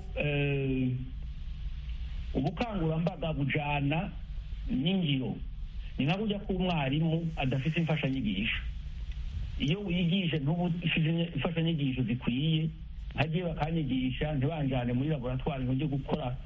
ubukangurambaga bujana n'ingiro. ni nka kujya k'umwarimu adafite imfashanyigisho. iyo wigisha ntubu imfashanyigisho zikwiye, hagiye bakanyigisha ntibanjane muri laboratwari ngo njye gukora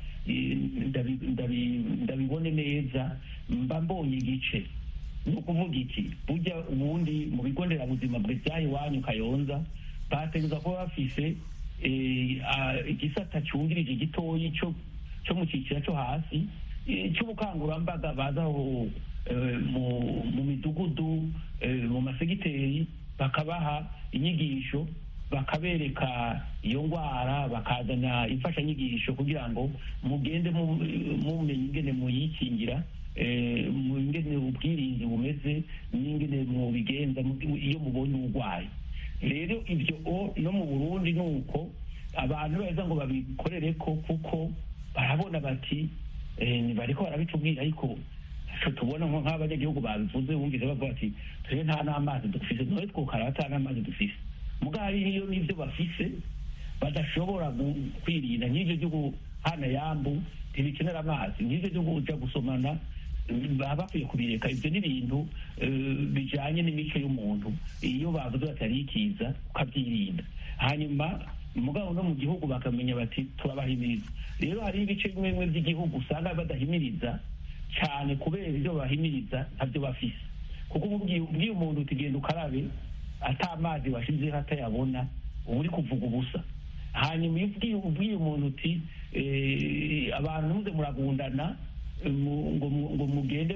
ndabibone neza, mba mbonye igice. ni ukuvuga iki? burya ubundi mu bigo nderabuzima bw'ibyaha iwanyu Kayonza bategereza kuba bafise igisata cyungirije gitoyi cyo mu cyiciro cyo hasi cy'ubukangurambaga, bazaho mu midugudu, mu masegiteri, bakabaha inyigisho, bakabereka iyo ndwara, bakazana imfashanyigisho kugira ngo mugende mumenye ingene muyikingira, ingene ubwirinzi bumeze, n'ingene mubigenza iyo mubonye uburwayi. rero ibyo no mu Burundi ni uko abantu beza ngo babikorere ko, kuko barabona bati bariko barabitubwira, ariko tubona nko nk'abanyagihugu babivuze, bumvise bavuga ati twe nta n'amazi dufise, noye twokara ata n'amazi dufise. mugabo hariyo n'ivyo bafise badashobora kwirinda, nk'ivyo vyo guhana yambu ntibikenera amazi, nk'ivyo vyo kuja gusomana baba bakwiye kubireka. Ibyo ni ibintu bijanye n'imico y'umuntu, iyo bavuze bati ari ikiza ukabyirinda, hanyuma mugabo no mu gihugu bakamenya bati turabahimiriza. Rero hari ibice bimwe bimwe by'igihugu usanga badahimiriza cyane kubera ibyo bahimiriza ntabyo bafise, kuko ubwiye umuntu utigenda ukarabe ata amazi washizeho atayabona uba uri kuvuga ubusa. hanyuma iyo ubwiye umuntu uti abantu muze muragundana ngo mugende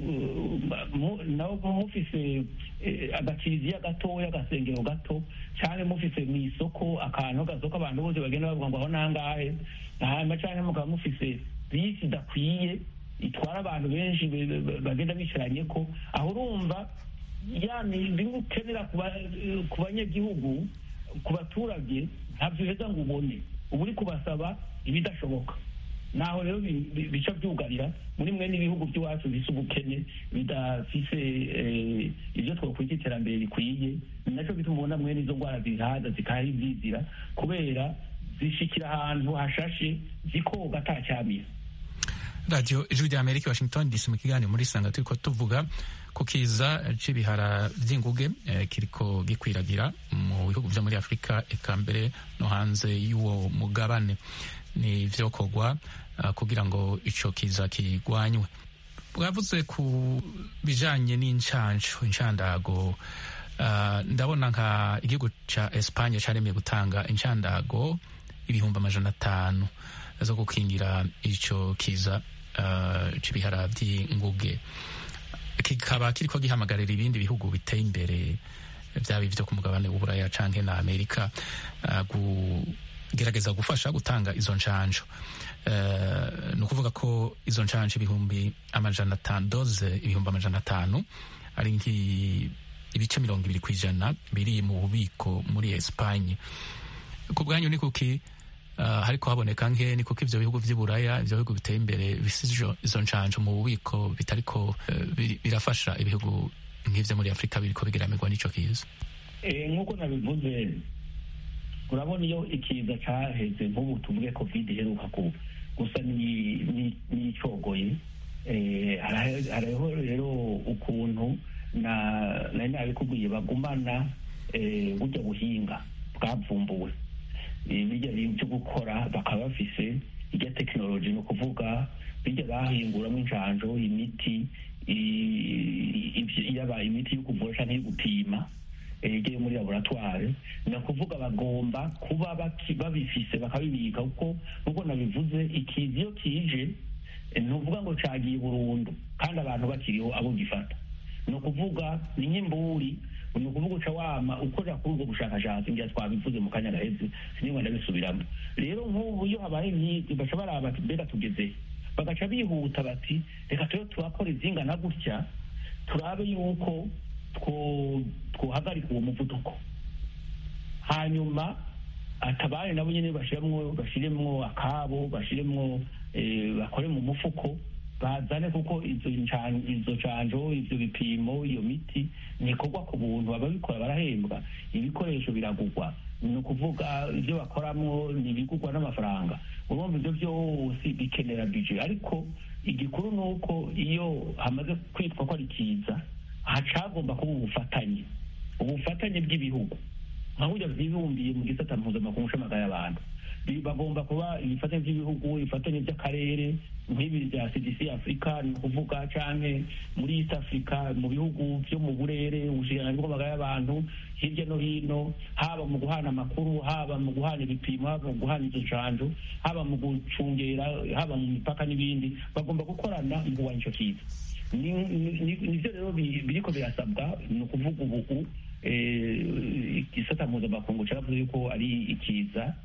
nawe mufise agakiriziya gatoya agasengero gato, cyane mufise mu isoko akantu gasoko abantu bose bagenda bavuga ngo aho nangahe, hanyuma cyane mukaba mufise bisi idakwiye itwara abantu benshi bagenda bicaranye ko, aho urumva yani bimwe ukenera ku banyagihugu, ku baturage ntabyo uheza ngo ubone, uba uri kubasaba ibidashoboka. naho rero bica byugarira muri mwe n'ibihugu by'iwacu bisa ubukene bidafise ibyo twakwita iterambere rikwiye, nacyo bituma ubona mwe n'izo ndwara zihaza zikaha izizira kubera zishikira ahantu hashashe zikoga atacyamira. Radio Ijwi rya Amerika Washington D C mu kiganiro muri Sanga turiko tuvuga ku kiza c'ibihara vy'inguge eh, kiriko gikwiragira mu bihugu vyo muri Afrika eka mbere no hanze y'uwo mugabane. Ni vyokorwa uh, kugira ngo ico kiza kigwanywe. Bwavuze ku bijanye n'incanco incandago, uh, ndabona nka igihugu ca Espagne caremeye gutanga incandago ibihumbi amajana atanu zo gukingira ico kiza uh, c'ibihara vy'inguge, kikaba kiriko gihamagarira ibindi bihugu biteye imbere vyaba ivyo ku mugabane w'Uburaya canke na Amerika uh, gerageza gufasha gutanga izo ncanco. Uh, ni ukuvuga ko izo ncanco ibihumbi amajana atanu doze ibihumbi amajana atanu ari nk'ibice mirongo ibiri kw'ijana biri mu bubiko muri Espagne. Ku bwanyu ni kuki uh, hariko haboneka nke, ni kuki ivyo bihugu vy'Iburaya ivyo bihugu biteye imbere bisijo izo ncanco mu bubiko bitariko uh, birafasha ibihugu nk'ivyo muri Afrika biriko bigiramirwa n'ico kiza? Eh, nk'uko nabivuze, urabona iyo ikiza caheze nk'ubu tuvuge covid iheruka ku gusa n'icogoye, hariho rero ukuntu nari nabikubwiye bagumana burya buhinga bwavumbuwe, bijya byo gukora bakaba bafise irya tekinoloji, ni ukuvuga bijya bahinguramo injanjo, imiti yaba imiti yo kuvura canke yo gupima egeye muri laboratoire, ni ukuvuga bagomba kuba babifise bakabibika, kuko nkuko nabivuze ikizi iyo kije ntuvuga ngo cagiye burundu kandi abantu bakiriho abo gifata, ni ukuvuga ni nk'imburi, ni ukuvuga uca wama ukorera kuri ubwo bushakashatsi ngira twabivuze mu kanya gaheze sinigwa ndabisubiramo. Rero nk'ubu iyo habaye nk'iki baca baraba bati mbega tugeze, bagaca bihuta bati reka turiho turakora izingana gutya turabe yuko twohagarika uwo muvuduko, hanyuma atabari nabo nyene bashiremwo bashiremwo akabo bashiremwo bakore mu mufuko bazane, kuko izo izo canjo ivyo bipimo iyo miti nikorwa ku buntu, ababikora barahembwa, ibikoresho biragurwa, ni ukuvuga ibyo bakoramwo ntibigurwa n'amafaranga. urumva ibyo byose bikenera budget, ariko igikuru ni uko iyo hamaze kwitwa ko ari kiza hacagomba kuba ubufatanye ubufatanye bw'ibihugu nka burya byibumbiye mu gisata mpuzamakungu c'amagara y'abantu, bagomba kuba ibifatanye by'ibihugu, ibifatanye by'akarere nk'ibi bya C D C Africa, ni ukuvuga canke muri East Africa, mu bihugu vyo mu burere ubushikiranganji bw'amagara y'abantu hirya no hino, haba mu guhana amakuru, haba mu guhana ibipimo, haba mu guhana izo ncanjo, haba mu gucungera, haba mu mipaka n'ibindi, bagomba gukorana mu kurwanya ico kiza. Nivyo rero biriko birasabwa, ni ukuvuga ubu igisata mpuzamakungu caravuze yuko ari ikiza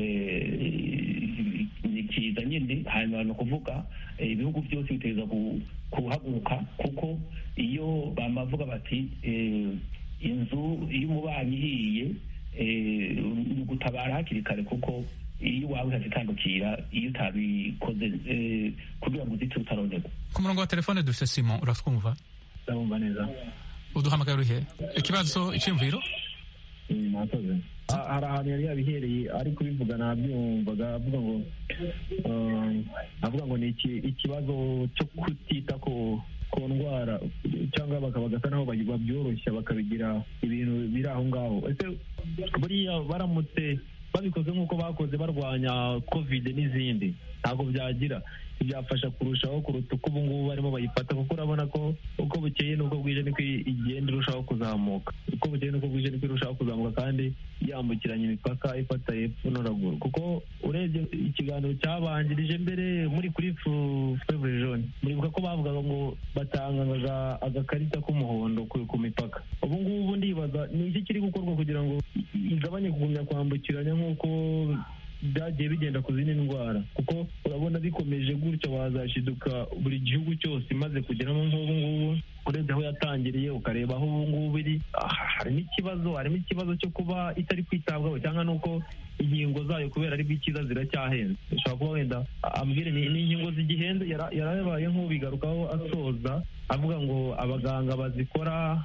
ni kiza nyine, hanyuma ni ukuvuga ibihugu byose biteza kuhaguruka, kuko iyo bamavuga bati inzu iyo umubanyi ihiye ni ugutabara hakiri kare, kuko iyo wawe hazitandukira iyo utabikoze kugira ngo uzite utaronerwa. Ku murongo wa telefone dufise Simon, uratwumva? Ndabumva neza. Uduhamagara urihe? Ikibazo, iciyumviro? Mwakoze. Hari ahantu yari yabihereye ari kubivuga nabyumvaga avuga ngo avuga ngo ni ikibazo cyo kutita ku ku ndwara cyangwa bagasa naho babyoroshya bakabigira ibintu biri aho ngaho. ese buriya baramutse babikoze nk'uko bakoze barwanya covid n'izindi ntabwo byagira byafasha kurushaho kuruta uko ubu ngubu barimo bayifata, kuko urabona ko uko bukeye n'uko bwije niko igenda irushaho kuzamuka, uko bukeye n'uko bwije niko irushaho kuzamuka kandi yambukiranya imipaka ifata hepfo no ruguru. kuko urebye ikiganiro cyabanjirije mbere muri kuri fevre jaune, muribuka ko bavugaga ngo batangaga agakarita k'umuhondo ku mipaka. ubu ngubu ndibaza ni iki kiri gukorwa kugira ngo igabanye kugumya kwambukiranya nk'uko byagiye bigenda ku zindi ndwara, kuko urabona bikomeje gutyo wazashiduka buri gihugu cyose imaze kugeramo nk'ubu ngubu. urebye aho yatangiriye ukareba aho ubu ngubu iri, harimo ikibazo harimo ikibazo cyo kuba itari kwitabwaho, cyangwa nuko inkingo zayo kubera ari bw'ikiza ziracyahenze. ushobora kuba wenda ambwire ni inkingo zigihenze. yarabaye nk'ubigarukaho asoza avuga ngo abaganga bazikora,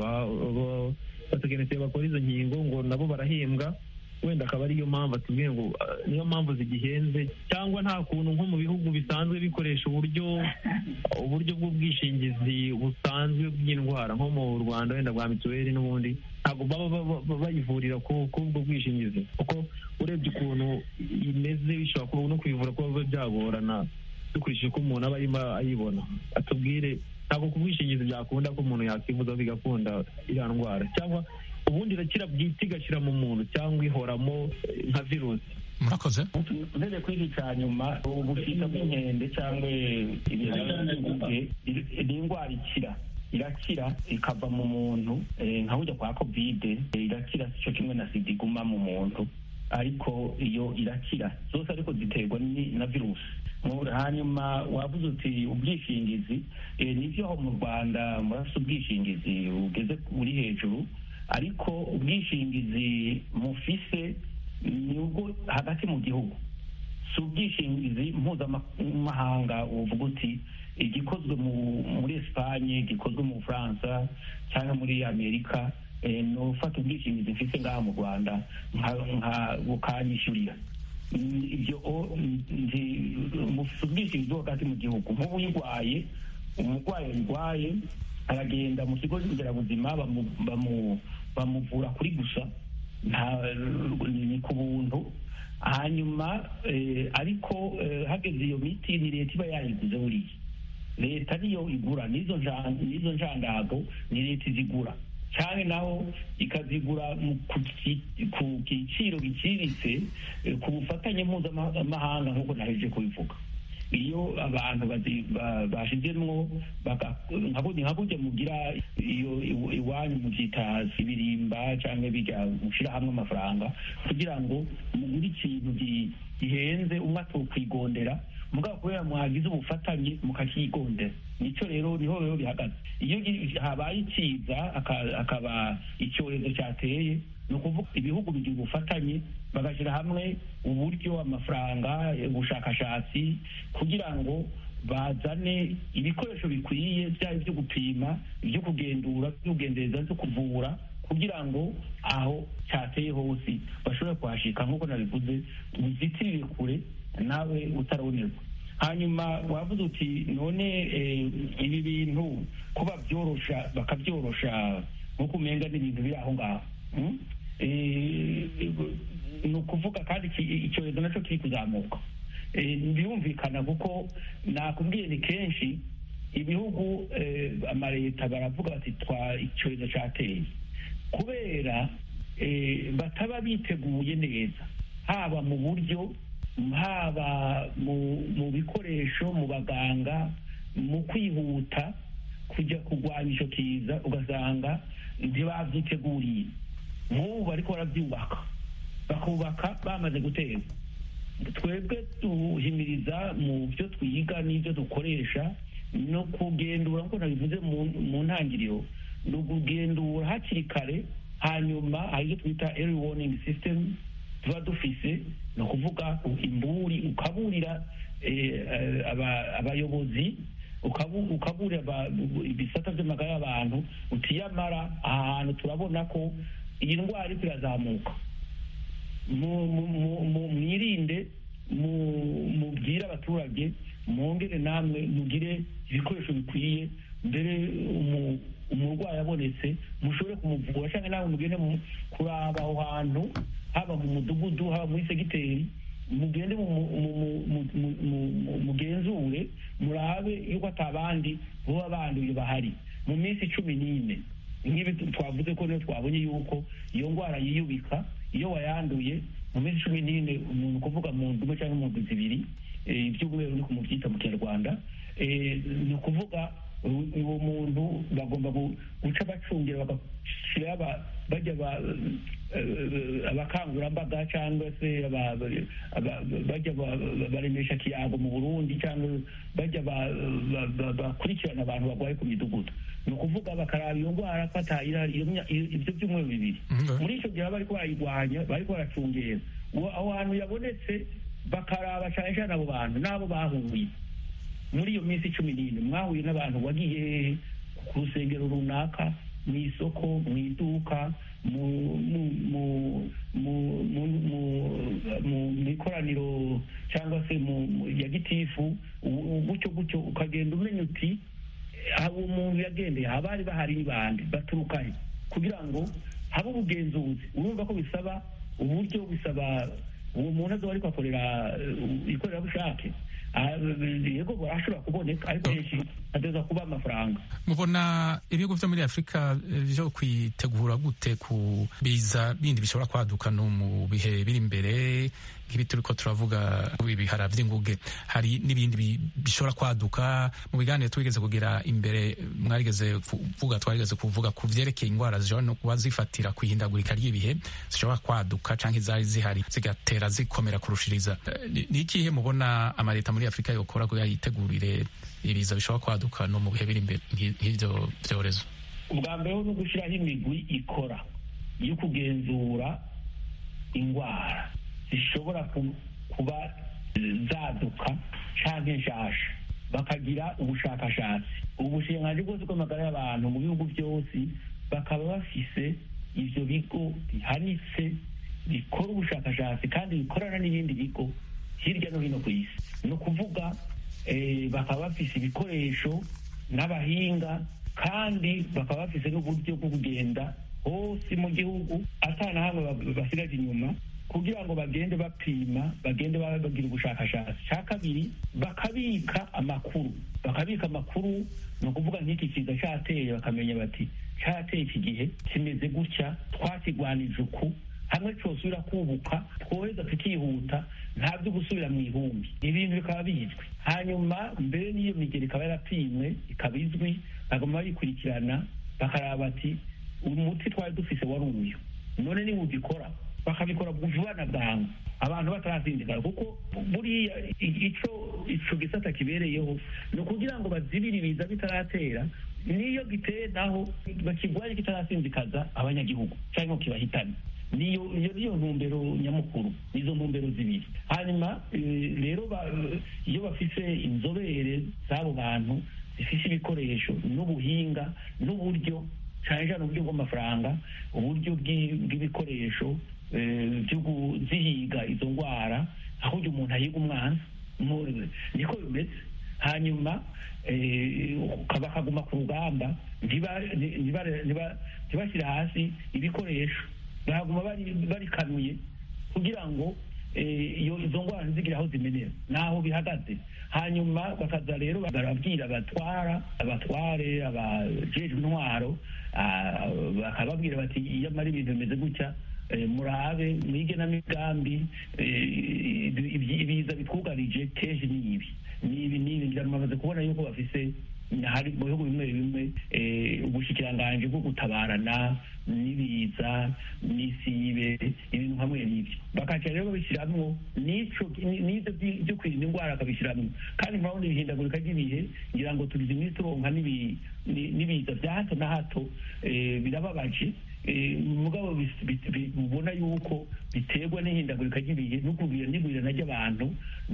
abatekinisiye bakora izo nkingo ngo nabo barahembwa, wenda akaba ariyo mpamvu atubwiye ngo niyo mpamvu zigihenze, cyangwa nta kuntu nko mu bihugu bisanzwe bikoresha uburyo uburyo bw'ubwishingizi busanzwe bw'indwara nko mu Rwanda wenda bwa mituweli n'ubundi ntabwo baba bayivurira ku ubwo bwishingizi, kuko urebye ukuntu imeze bishobora kuba no kuyivura kuba biba byagorana dukurikije ko umuntu aba arimo ayibona. atubwire ntabwo ku bwishingizi byakunda ko umuntu yakivuza bigakunda iriya ndwara, cyangwa ubundi irakira bwite igashyira mu muntu cyangwa ihoramo nka virusi. murakoze. urebye kuri iki cya nyuma, ubushita bw'inkende cyangwa ibiharanguge ni indwara ikira irakira ikava mu muntu nka burya kwa kovide irakira, cyo kimwe na sida iguma mu muntu, ariko iyo irakira zose, ariko ziterwa na virusi. hanyuma wavuze uti ubwishingizi, nibyo aho mu Rwanda murafite ubwishingizi bugeze buri hejuru, ariko ubwishingizi mufise ni ubwo hagati mu gihugu, si ubwishingizi mpuzamahanga uvuga uti igikozwe muri Espanye, gikozwe mu Bufaransa cyangwa muri Amerika, ni ufata ubwishingizi mfise ngaha mu Rwanda nka bukanyishyurira. ibyo mufite ubwishingizi hagati mu gihugu. nk'ubu uyirwaye, umurwayi urwaye aragenda mu kigo nderabuzima bamuvura kuri gusa, ni ku buntu. hanyuma ariko hageze iyo miti ni leta iba yayiguze, buriya leta niyo igura n'izo njandago, ni leta izigura cyane, naho ikazigura ku giciro giciriritse ku bufatanye mpuzamahanga nk'uko naheje kubivuga. iyo abantu bashizemwo nka burya mugira iyo iwanyu mubyita ibirimba cyangwa bijya mushyira hamwe amafaranga kugira ngo mugure ikintu gihenze umwe atokwigondera, mugabo kubera mwagize ubufatanye mukakigondera. nicyo rero niho rero bihagaze. iyo habaye ikiza akaba icyorezo cyateye, ni ukuvuga ibihugu bigira ubufatanye bagashyira hamwe uburyo, amafaranga, ubushakashatsi kugira ngo bazane ibikoresho bikwiye, byaba ibyo gupima, ibyo kugendura, ibyo kugendereza, byo kuvura, kugira ngo aho cyateye hose bashobore kuhashika nk'uko nabivuze, uzitirire kure nawe utaronerwa. hanyuma wavuze uti none ibi bintu kuba byorosha bakabyorosha nk'uko umenga n'ibintu biri aho ngaho, ni ukuvuga kandi icyorezo nacyo kiri kuzamuka. birumvikana kuko nakubwiye ni kenshi ibihugu amaleta baravuga bati twa icyorezo cyateye kubera bataba biteguye neza, haba mu buryo, haba mu bikoresho, mu baganga, mu kwihuta kujya kurwanya icyo kiza, ugasanga ntibabyiteguriye. nk'ubu bariko barabyubaka, bakubaka bamaze guteza. twebwe duhimiriza mu byo twiga n'ibyo dukoresha no kugendura, nk'uko nabivuze mu ntangiriro, ni ukugendura hakiri kare. hanyuma hari ibyo twita early warning system tuba dufise, ni ukuvuga imburi, ukaburira abayobozi, ukaburira ibisata by'amagara y'abantu, utiyamara aha hantu turabona ko iyi ndwara iriko irazamuka, mwirinde mubwire abaturage mwongere namwe mugire ibikoresho bikwiye mbere umurwayi abonetse mushobore kumuvura cyangwa nawe mugende kuraba aho hantu haba mu mudugudu haba muri segiteri mugende mugenzure murabe yuko atabandi boba banduye bahari mu minsi cumi n'ine nk'ibi twavuze ko niyo twabonye yuko iyo ndwara yiyubika iyo wayanduye mu minsi cumi n'ine umuntu kuvuga mu ndwi cyangwa mu ndwi zibiri iby'ubweru ni kumubyita mu kinyarwanda ni ukuvuga uwo muntu bagomba guca bacungira bagashyira bajya abakangurambaga cyangwa se bajya baremesha kiyago mu Burundi cyangwa bajya bakurikirana abantu barwaye ku midugudu ni ukuvuga bakaraba iyo ndwara ko atayirari ibyo byumweru bibiri muri icyo gihe bariko barayirwanya bariko baracungera aho hantu yabonetse bakaraba cyane cyane abo bantu n'abo bahuye muri iyo minsi cumi n'ine mwahuye n'abantu wagiye ku rusengero runaka mu isoko mu iduka mu ikoraniro cyangwa se ya gitifu gutyo gutyo ukagenda umenya uti uwo muntu yagendeye abari bahari bande baturukahe kugira ngo habe ubugenzuzi urumva ko bisaba uburyo bisaba uwo muntu azoba ariko akorera ikorerabushake yego barashobora kuboneka ariko henshi ateza kuba amafaranga. Mubona ibihugu vyo muri Afrika vyo kwitegura gute ku biza bindi bishobora kwaduka no mu bihe biri imbere nk'ibi turiko turavuga ibihara vy'inguge, hari n'ibindi bishobora kwaduka mu biganiro twigeze kugira imbere mwarigeze kuvuga twarigeze kuvuga ku vyerekeye ingwara zishobora no kuba zifatira kwihindagurika ry'ibihe zishobora kwaduka canke zari zihari zigatera zikomera kurushiriza. Ni ikihe mubona amaleta muri Afrika yokora kugira yitegurire ibiza bishobora kwaduka no mu bihe biri imbere nk'ivyo vyorezo? Ubwa mbere no gushiraho imigwi ikora yo kugenzura ingwara zishobora kuba zaduka canke nshasha, bakagira ubushakashatsi. Ubushikiranganji bwose bw'amagara y'abantu mu bihugu byose bakaba bafise ivyo bigo bihanitse bikora ubushakashatsi kandi bikorana n'ibindi bigo hirya no hino ku isi. Ni ukuvuga bakaba bafise ibikoresho n'abahinga kandi bakaba bafise n'uburyo bwo kugenda hose mu gihugu atana hamwe basigaje inyuma kugira ngo bagende bapima bagende bagira ubushakashatsi. Cya kabiri bakabika amakuru bakabika amakuru ni ukuvuga nk'iki kiza cyateye bakamenya bati cyateye iki gihe kimeze gutya twakigwanije uku hamwe cyosubira kubuka twoheza tukihuta nta byo gusubira mu ihumbi, ibintu bikaba bizwi. Hanyuma mbere n'iyo migeri ikaba yarapimwe ikaba izwi bagomba bayikurikirana bakaraba bati umuti twari dufise wari uyu none ni ugikora bakabikora vuba na bwangu abantu batarazindigara, kuko buriya ico ico gisata kibereyeho ni ukugira ngo bazibire ibiza bitaratera, niyo giteye naho bakigwaye kitarasinzikaza abanyagihugu cyangwa kibahitana. niyo niyo ntumbero nyamukuru, nizo ntumbero zibiri. Hanyuma rero iyo bafise inzobere z'abo bantu zifise ibikoresho n'ubuhinga n'uburyo cyane cyane uburyo bw'amafaranga, uburyo bw'ibikoresho byo kuzihiga izo ndwara, aho uyu umuntu ahiga umwana niko bimeze. Hanyuma bakaguma ku rugamba ntibashyire hasi ibikoresho, baguma barikanuye kugira ngo iyo izo ndwara ntizigire aho zimenera n'aho bihagaze. Hanyuma bakaza rero barabwira abatwara abatware abajejwe intwaro bakababwira bati iyo amara ibintu bimeze gutya murabe mwige n'imigambi ibiza bitwugarije kenshi n'ibi n'ibi n'ibi ngira mumaze kubona yuko bafise hari mu bihugu bimwe bimwe ubushikiranganje bwo gutabarana n'ibiza n'isibe ibintu hamwe n'ibyo bakaca rero babishiramwo n'ico n'ivyo byo kwirinda indwara akabishiramwo. Kandi murabona ibihindagurika ry'ibihe ngira ngo tugize iminsi turonka n'ibiza vya hato na hato birababaje, mugabo ubona yuko biterwa n'ihindagurika ry'ibihe no kugira n'igwirirana ry'abantu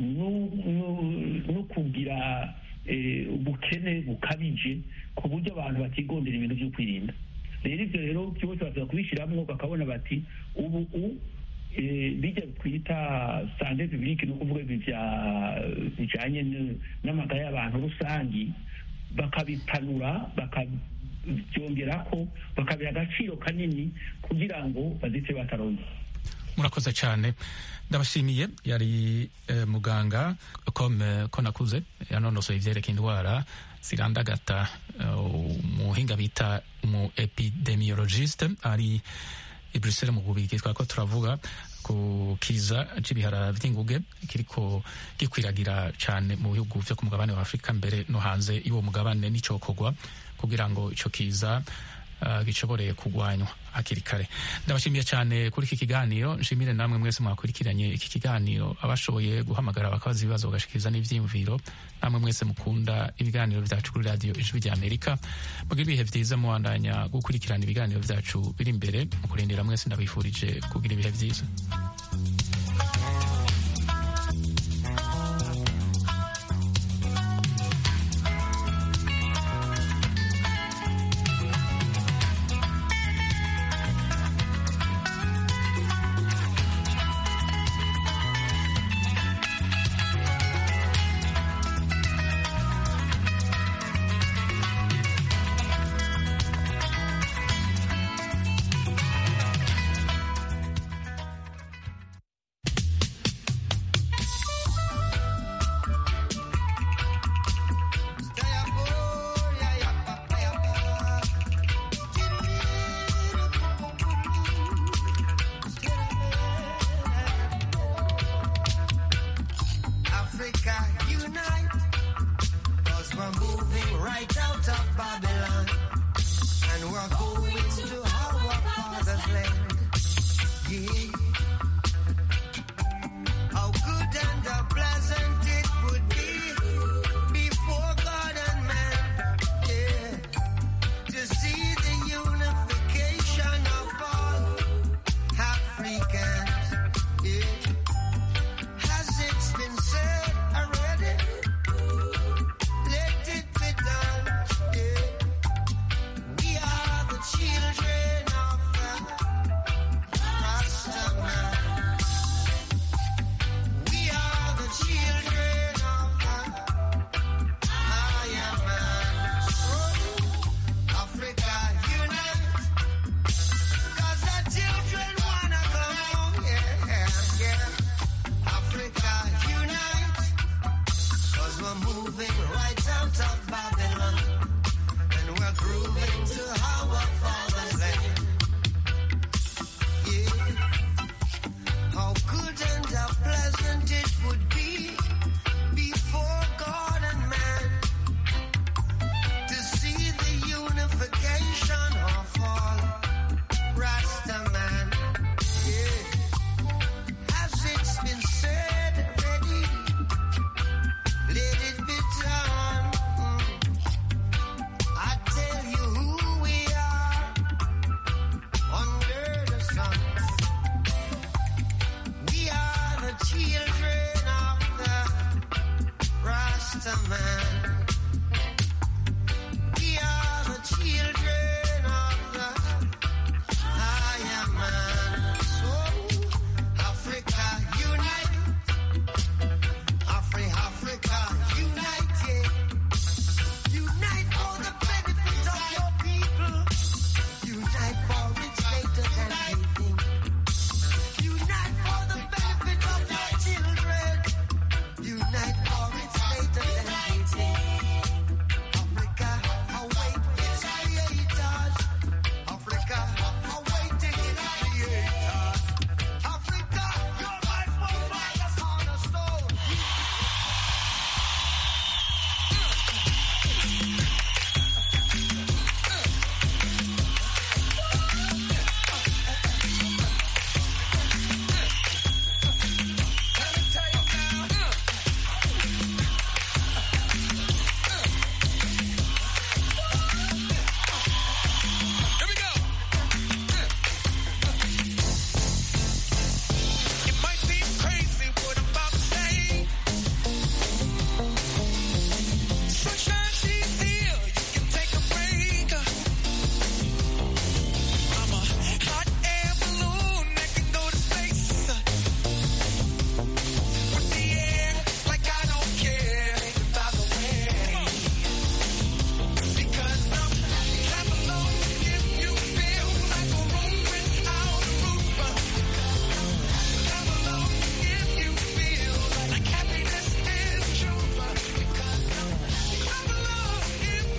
no kugira ubukene bukabije ku buryo abantu batigondera ibintu byo kwirinda. Rero ivyo rero byose baza kubishiramwo bakabona bati ubu bijya twita sante publique ni ukuvuga ibi bijanye n'amagara y'abantu rusangi bakabipanura bakabyongerako bakabiha agaciro kanini kugira ngo bazite bataronze. Murakoze cyane, ndabashimiye. Yari eh, muganga comme ko nakuze yanonosoye ivyerekeye indwara zirandagata, umuhinga uh, bita umu epidemiologiste ari i Bruxelles mu Bubirigi. Twako turavuga ku kiza c'ibihara vy'inguge kiriko gikwiragira cane mu bihugu vyo ku mugabane wa Afrika mbere no hanze y'uwo mugabane, n'icokorwa kugira ngo ico kiza Uh, gicoboreye kugwanywa hakiri kare. Ndabashimiye cyane kuri iki kiganiro. Nshimire namwe mwese mwakurikiranye iki kiganiro, abashoboye guhamagara bakabaza ibibazo bagashikiriza n'ivyiyumviro, namwe mwese mukunda ibiganiro vyacu kuri radio Ijwi rya Amerika. Mugira ibihe vyiza, muwandanya gukurikirana ibiganiro vyacu biri imbere. Mu kurindira mwese ndabifurije kugira ibihe vyiza.